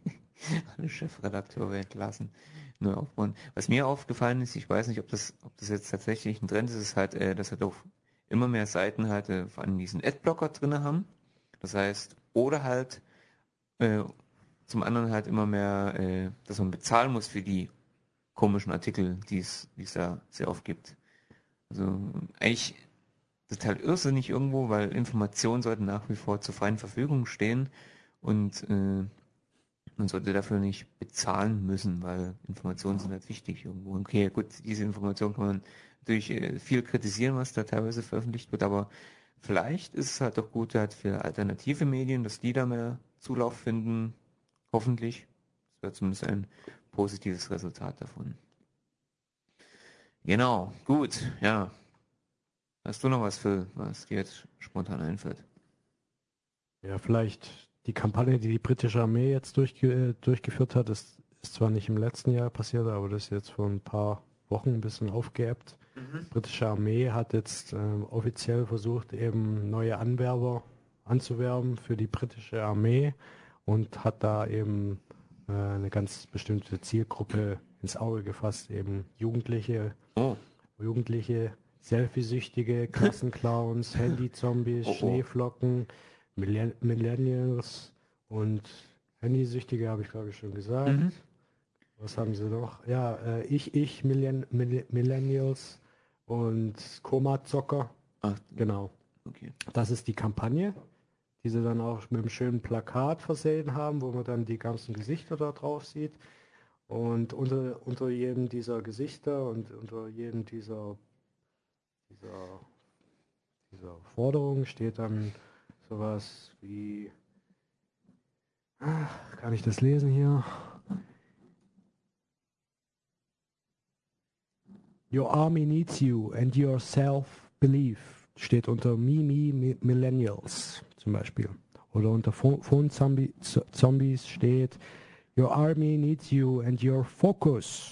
Alle Chefredakteure entlassen. Nur aufbauen. Was mir aufgefallen ist, ich weiß nicht, ob das, ob das jetzt tatsächlich ein Trend ist, ist halt, äh, dass halt auch immer mehr Seiten halt äh, vor allem diesen Adblocker drin haben. Das heißt, oder halt äh, zum anderen halt immer mehr, äh, dass man bezahlen muss für die komischen Artikel, die es die es da sehr oft gibt. Also eigentlich total irrsinnig irgendwo, weil Informationen sollten nach wie vor zur freien Verfügung stehen und äh, man sollte dafür nicht bezahlen müssen, weil Informationen sind halt wichtig irgendwo. Okay, gut, diese Information kann man natürlich äh, viel kritisieren, was da teilweise veröffentlicht wird, aber vielleicht ist es halt doch gut halt für alternative Medien, dass die da mehr Zulauf finden. Hoffentlich. Das wäre zumindest ein positives Resultat davon. Genau, gut, ja. Hast du noch was, Phil, was dir jetzt spontan einfällt? Ja, vielleicht die Kampagne, die die britische Armee jetzt durchge durchgeführt hat, ist, ist zwar nicht im letzten Jahr passiert, aber das ist jetzt vor ein paar Wochen ein bisschen aufgeebbt. Mhm. Die britische Armee hat jetzt äh, offiziell versucht, eben neue Anwerber anzuwerben für die britische Armee und hat da eben äh, eine ganz bestimmte Zielgruppe ins Auge gefasst, eben Jugendliche, oh. Jugendliche, Selfie-Süchtige, Klassenclowns, Handy-Zombies, Oh, oh. Schneeflocken, Millen- Millennials und Handysüchtige habe ich glaube ich schon gesagt. Mhm. Was haben sie noch? Ja, äh, ich, ich, Millen Mill Millennials und Koma-Zocker. Ach, Genau. okay. Das ist die Kampagne, die sie dann auch mit einem schönen Plakat versehen haben, wo man dann die ganzen Gesichter da drauf sieht. Und unter, unter jedem dieser Gesichter und unter jedem dieser, dieser, dieser Forderung steht dann sowas wie, ach, kann ich das lesen hier? Your army needs you and your self-belief steht unter Me, Me, Me Millennials zum Beispiel. Oder unter Phone Zombie, Zombies steht Your army needs you and your focus.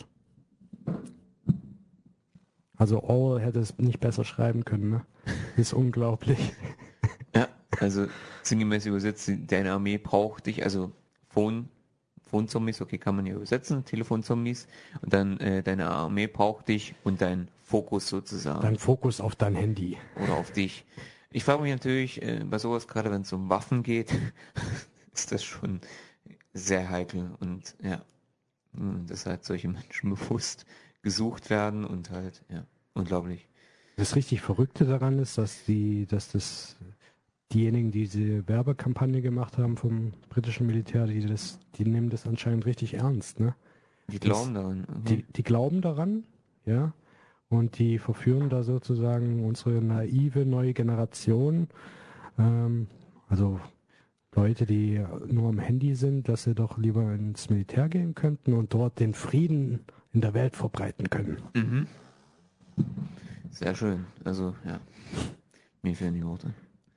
Also Orwell hätte es nicht besser schreiben können, ne? Ist unglaublich. Ja, also sinngemäß übersetzt, deine Armee braucht dich, also Phone, Phone-Zombies, okay, kann man ja übersetzen, Telefon-Zombies, und dann äh, deine Armee braucht dich und dein Fokus sozusagen. Dein Fokus auf dein Handy. Oder auf dich. Ich frage mich natürlich, äh, bei sowas, gerade wenn es um Waffen geht, ist das schon sehr heikel und ja, dass halt solche Menschen bewusst gesucht werden und halt, ja, unglaublich. Das richtig Verrückte daran ist, dass die, dass das diejenigen, die diese Werbekampagne gemacht haben vom britischen Militär, die das, die nehmen das anscheinend richtig ernst, ne? Die glauben daran. Die, die glauben daran, ja, und die verführen da sozusagen unsere naive neue Generation, ähm, also Leute, die nur am Handy sind, dass sie doch lieber ins Militär gehen könnten und dort den Frieden in der Welt verbreiten können. Mhm. Sehr schön. Also, ja. Mir fehlen die Worte.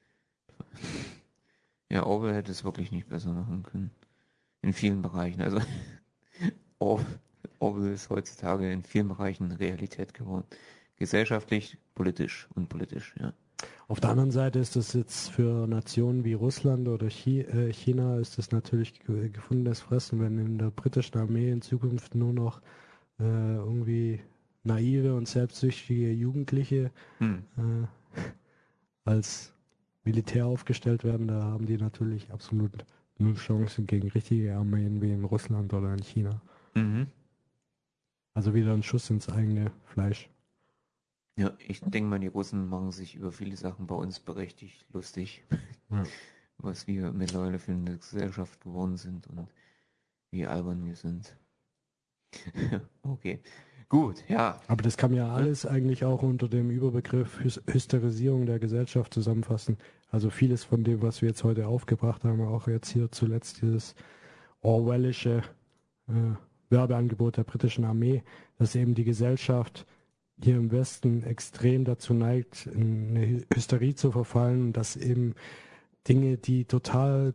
Ja, Orwell hätte es wirklich nicht besser machen können. In vielen Bereichen. Also, Orwell ist heutzutage in vielen Bereichen Realität geworden. Gesellschaftlich, politisch und politisch, ja. Auf der anderen Seite ist das jetzt für Nationen wie Russland oder China ist das natürlich gefundenes Fressen, wenn in der britischen Armee in Zukunft nur noch äh, irgendwie naive und selbstsüchtige Jugendliche Hm. äh, als Militär aufgestellt werden, da haben die natürlich absolut null Chancen gegen richtige Armeen wie in Russland oder in China. Mhm. Also wieder ein Schuss ins eigene Fleisch. Ja, ich denke mal, die Russen machen sich über viele Sachen bei uns berechtigt lustig, Ja. was wir mittlerweile für eine Gesellschaft geworden sind und wie albern wir sind. Okay, gut, ja. Aber das kann man ja alles eigentlich auch unter dem Überbegriff Hys Hysterisierung der Gesellschaft zusammenfassen. Also vieles von dem, was wir jetzt heute aufgebracht haben, auch jetzt hier zuletzt dieses orwellische äh, Werbeangebot der britischen Armee, dass eben die Gesellschaft hier im Westen extrem dazu neigt, in eine Hysterie zu verfallen, dass eben Dinge, die total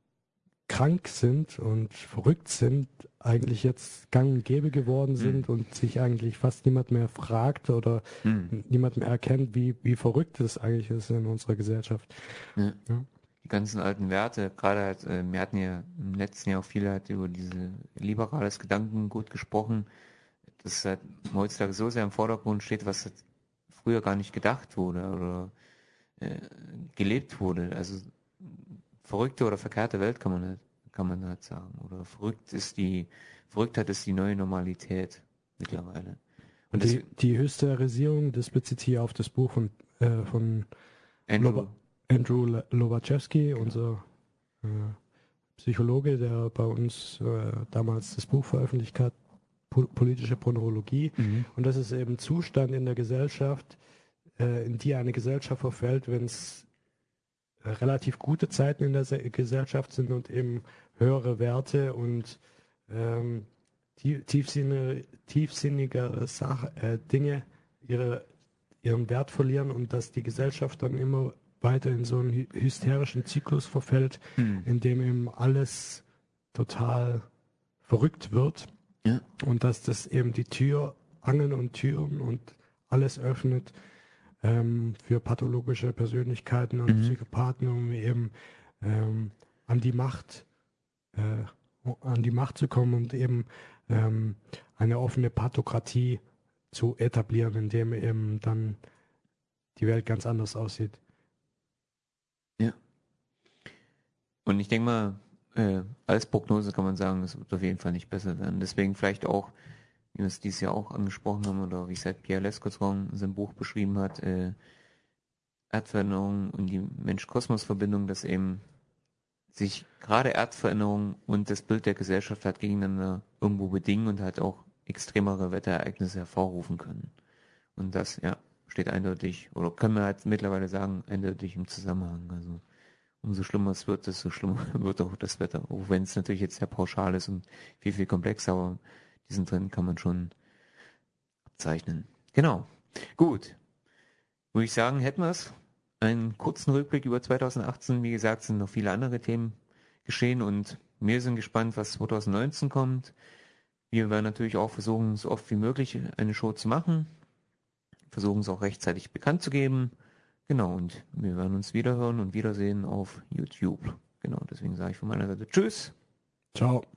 krank sind und verrückt sind, eigentlich jetzt gang und gäbe geworden sind mhm. und sich eigentlich fast niemand mehr fragt oder mhm. niemand mehr erkennt, wie, wie verrückt es eigentlich ist in unserer Gesellschaft. Ja. Ja. Die ganzen alten Werte, gerade halt, äh, wir hatten ja im letzten Jahr auch viel halt über diese liberales Gedankengut gesprochen, das halt heutzutage so sehr im Vordergrund steht, was halt früher gar nicht gedacht wurde oder äh, gelebt wurde. Also verrückte oder verkehrte Welt kann man halt, kann man halt sagen. Oder verrückt ist die, Verrücktheit ist die neue Normalität mittlerweile. Und, Und die, die Hysterisierung, das bezieht hier auf das Buch von, äh, von Andrew, Loba, Andrew Lobaczewski, genau. unser äh, Psychologe, der bei uns äh, damals das Buch veröffentlicht hat, politische Chronologie. Mhm. Und das ist eben Zustand in der Gesellschaft, äh, in die eine Gesellschaft verfällt, wenn es äh, relativ gute Zeiten in der Se Gesellschaft sind und eben höhere Werte und ähm, tief, tiefsinnige, tiefsinnige Sache, äh, Dinge ihre, ihren Wert verlieren und dass die Gesellschaft dann immer weiter in so einen hysterischen Zyklus verfällt, mhm. in dem eben alles total verrückt wird. Ja. Und dass das eben die Tür, Angeln und Türen und alles öffnet ähm, für pathologische Persönlichkeiten und mhm. Psychopathen, um eben ähm, an die Macht äh, an die Macht zu kommen und eben ähm, eine offene Pathokratie zu etablieren, indem eben dann die Welt ganz anders aussieht. Ja. Und ich denke mal, äh, als Prognose kann man sagen, es wird auf jeden Fall nicht besser werden. Deswegen vielleicht auch, wie wir es dieses Jahr auch angesprochen haben, oder wie es halt Pierre Lescotron in seinem Buch beschrieben hat, äh, Erdveränderung und die Mensch-Kosmos-Verbindung, dass eben sich gerade Erdveränderung und das Bild der Gesellschaft halt gegeneinander irgendwo bedingen und halt auch extremere Wetterereignisse hervorrufen können. Und das, ja, steht eindeutig, oder können wir halt mittlerweile sagen, eindeutig im Zusammenhang. Also umso schlimmer es wird, desto schlimmer wird auch das Wetter. Auch wenn es natürlich jetzt sehr pauschal ist und viel, viel komplexer, aber diesen Trend kann man schon abzeichnen. Genau. Gut. Würde ich sagen, hätten wir es. Einen kurzen Rückblick über zweitausendachtzehn. Wie gesagt, sind noch viele andere Themen geschehen und wir sind gespannt, was zweitausendneunzehn kommt. Wir werden natürlich auch versuchen, so oft wie möglich eine Show zu machen. Versuchen es auch rechtzeitig bekannt zu geben. Genau, und wir werden uns wiederhören und wiedersehen auf YouTube. Genau, deswegen sage ich von meiner Seite Tschüss. Ciao.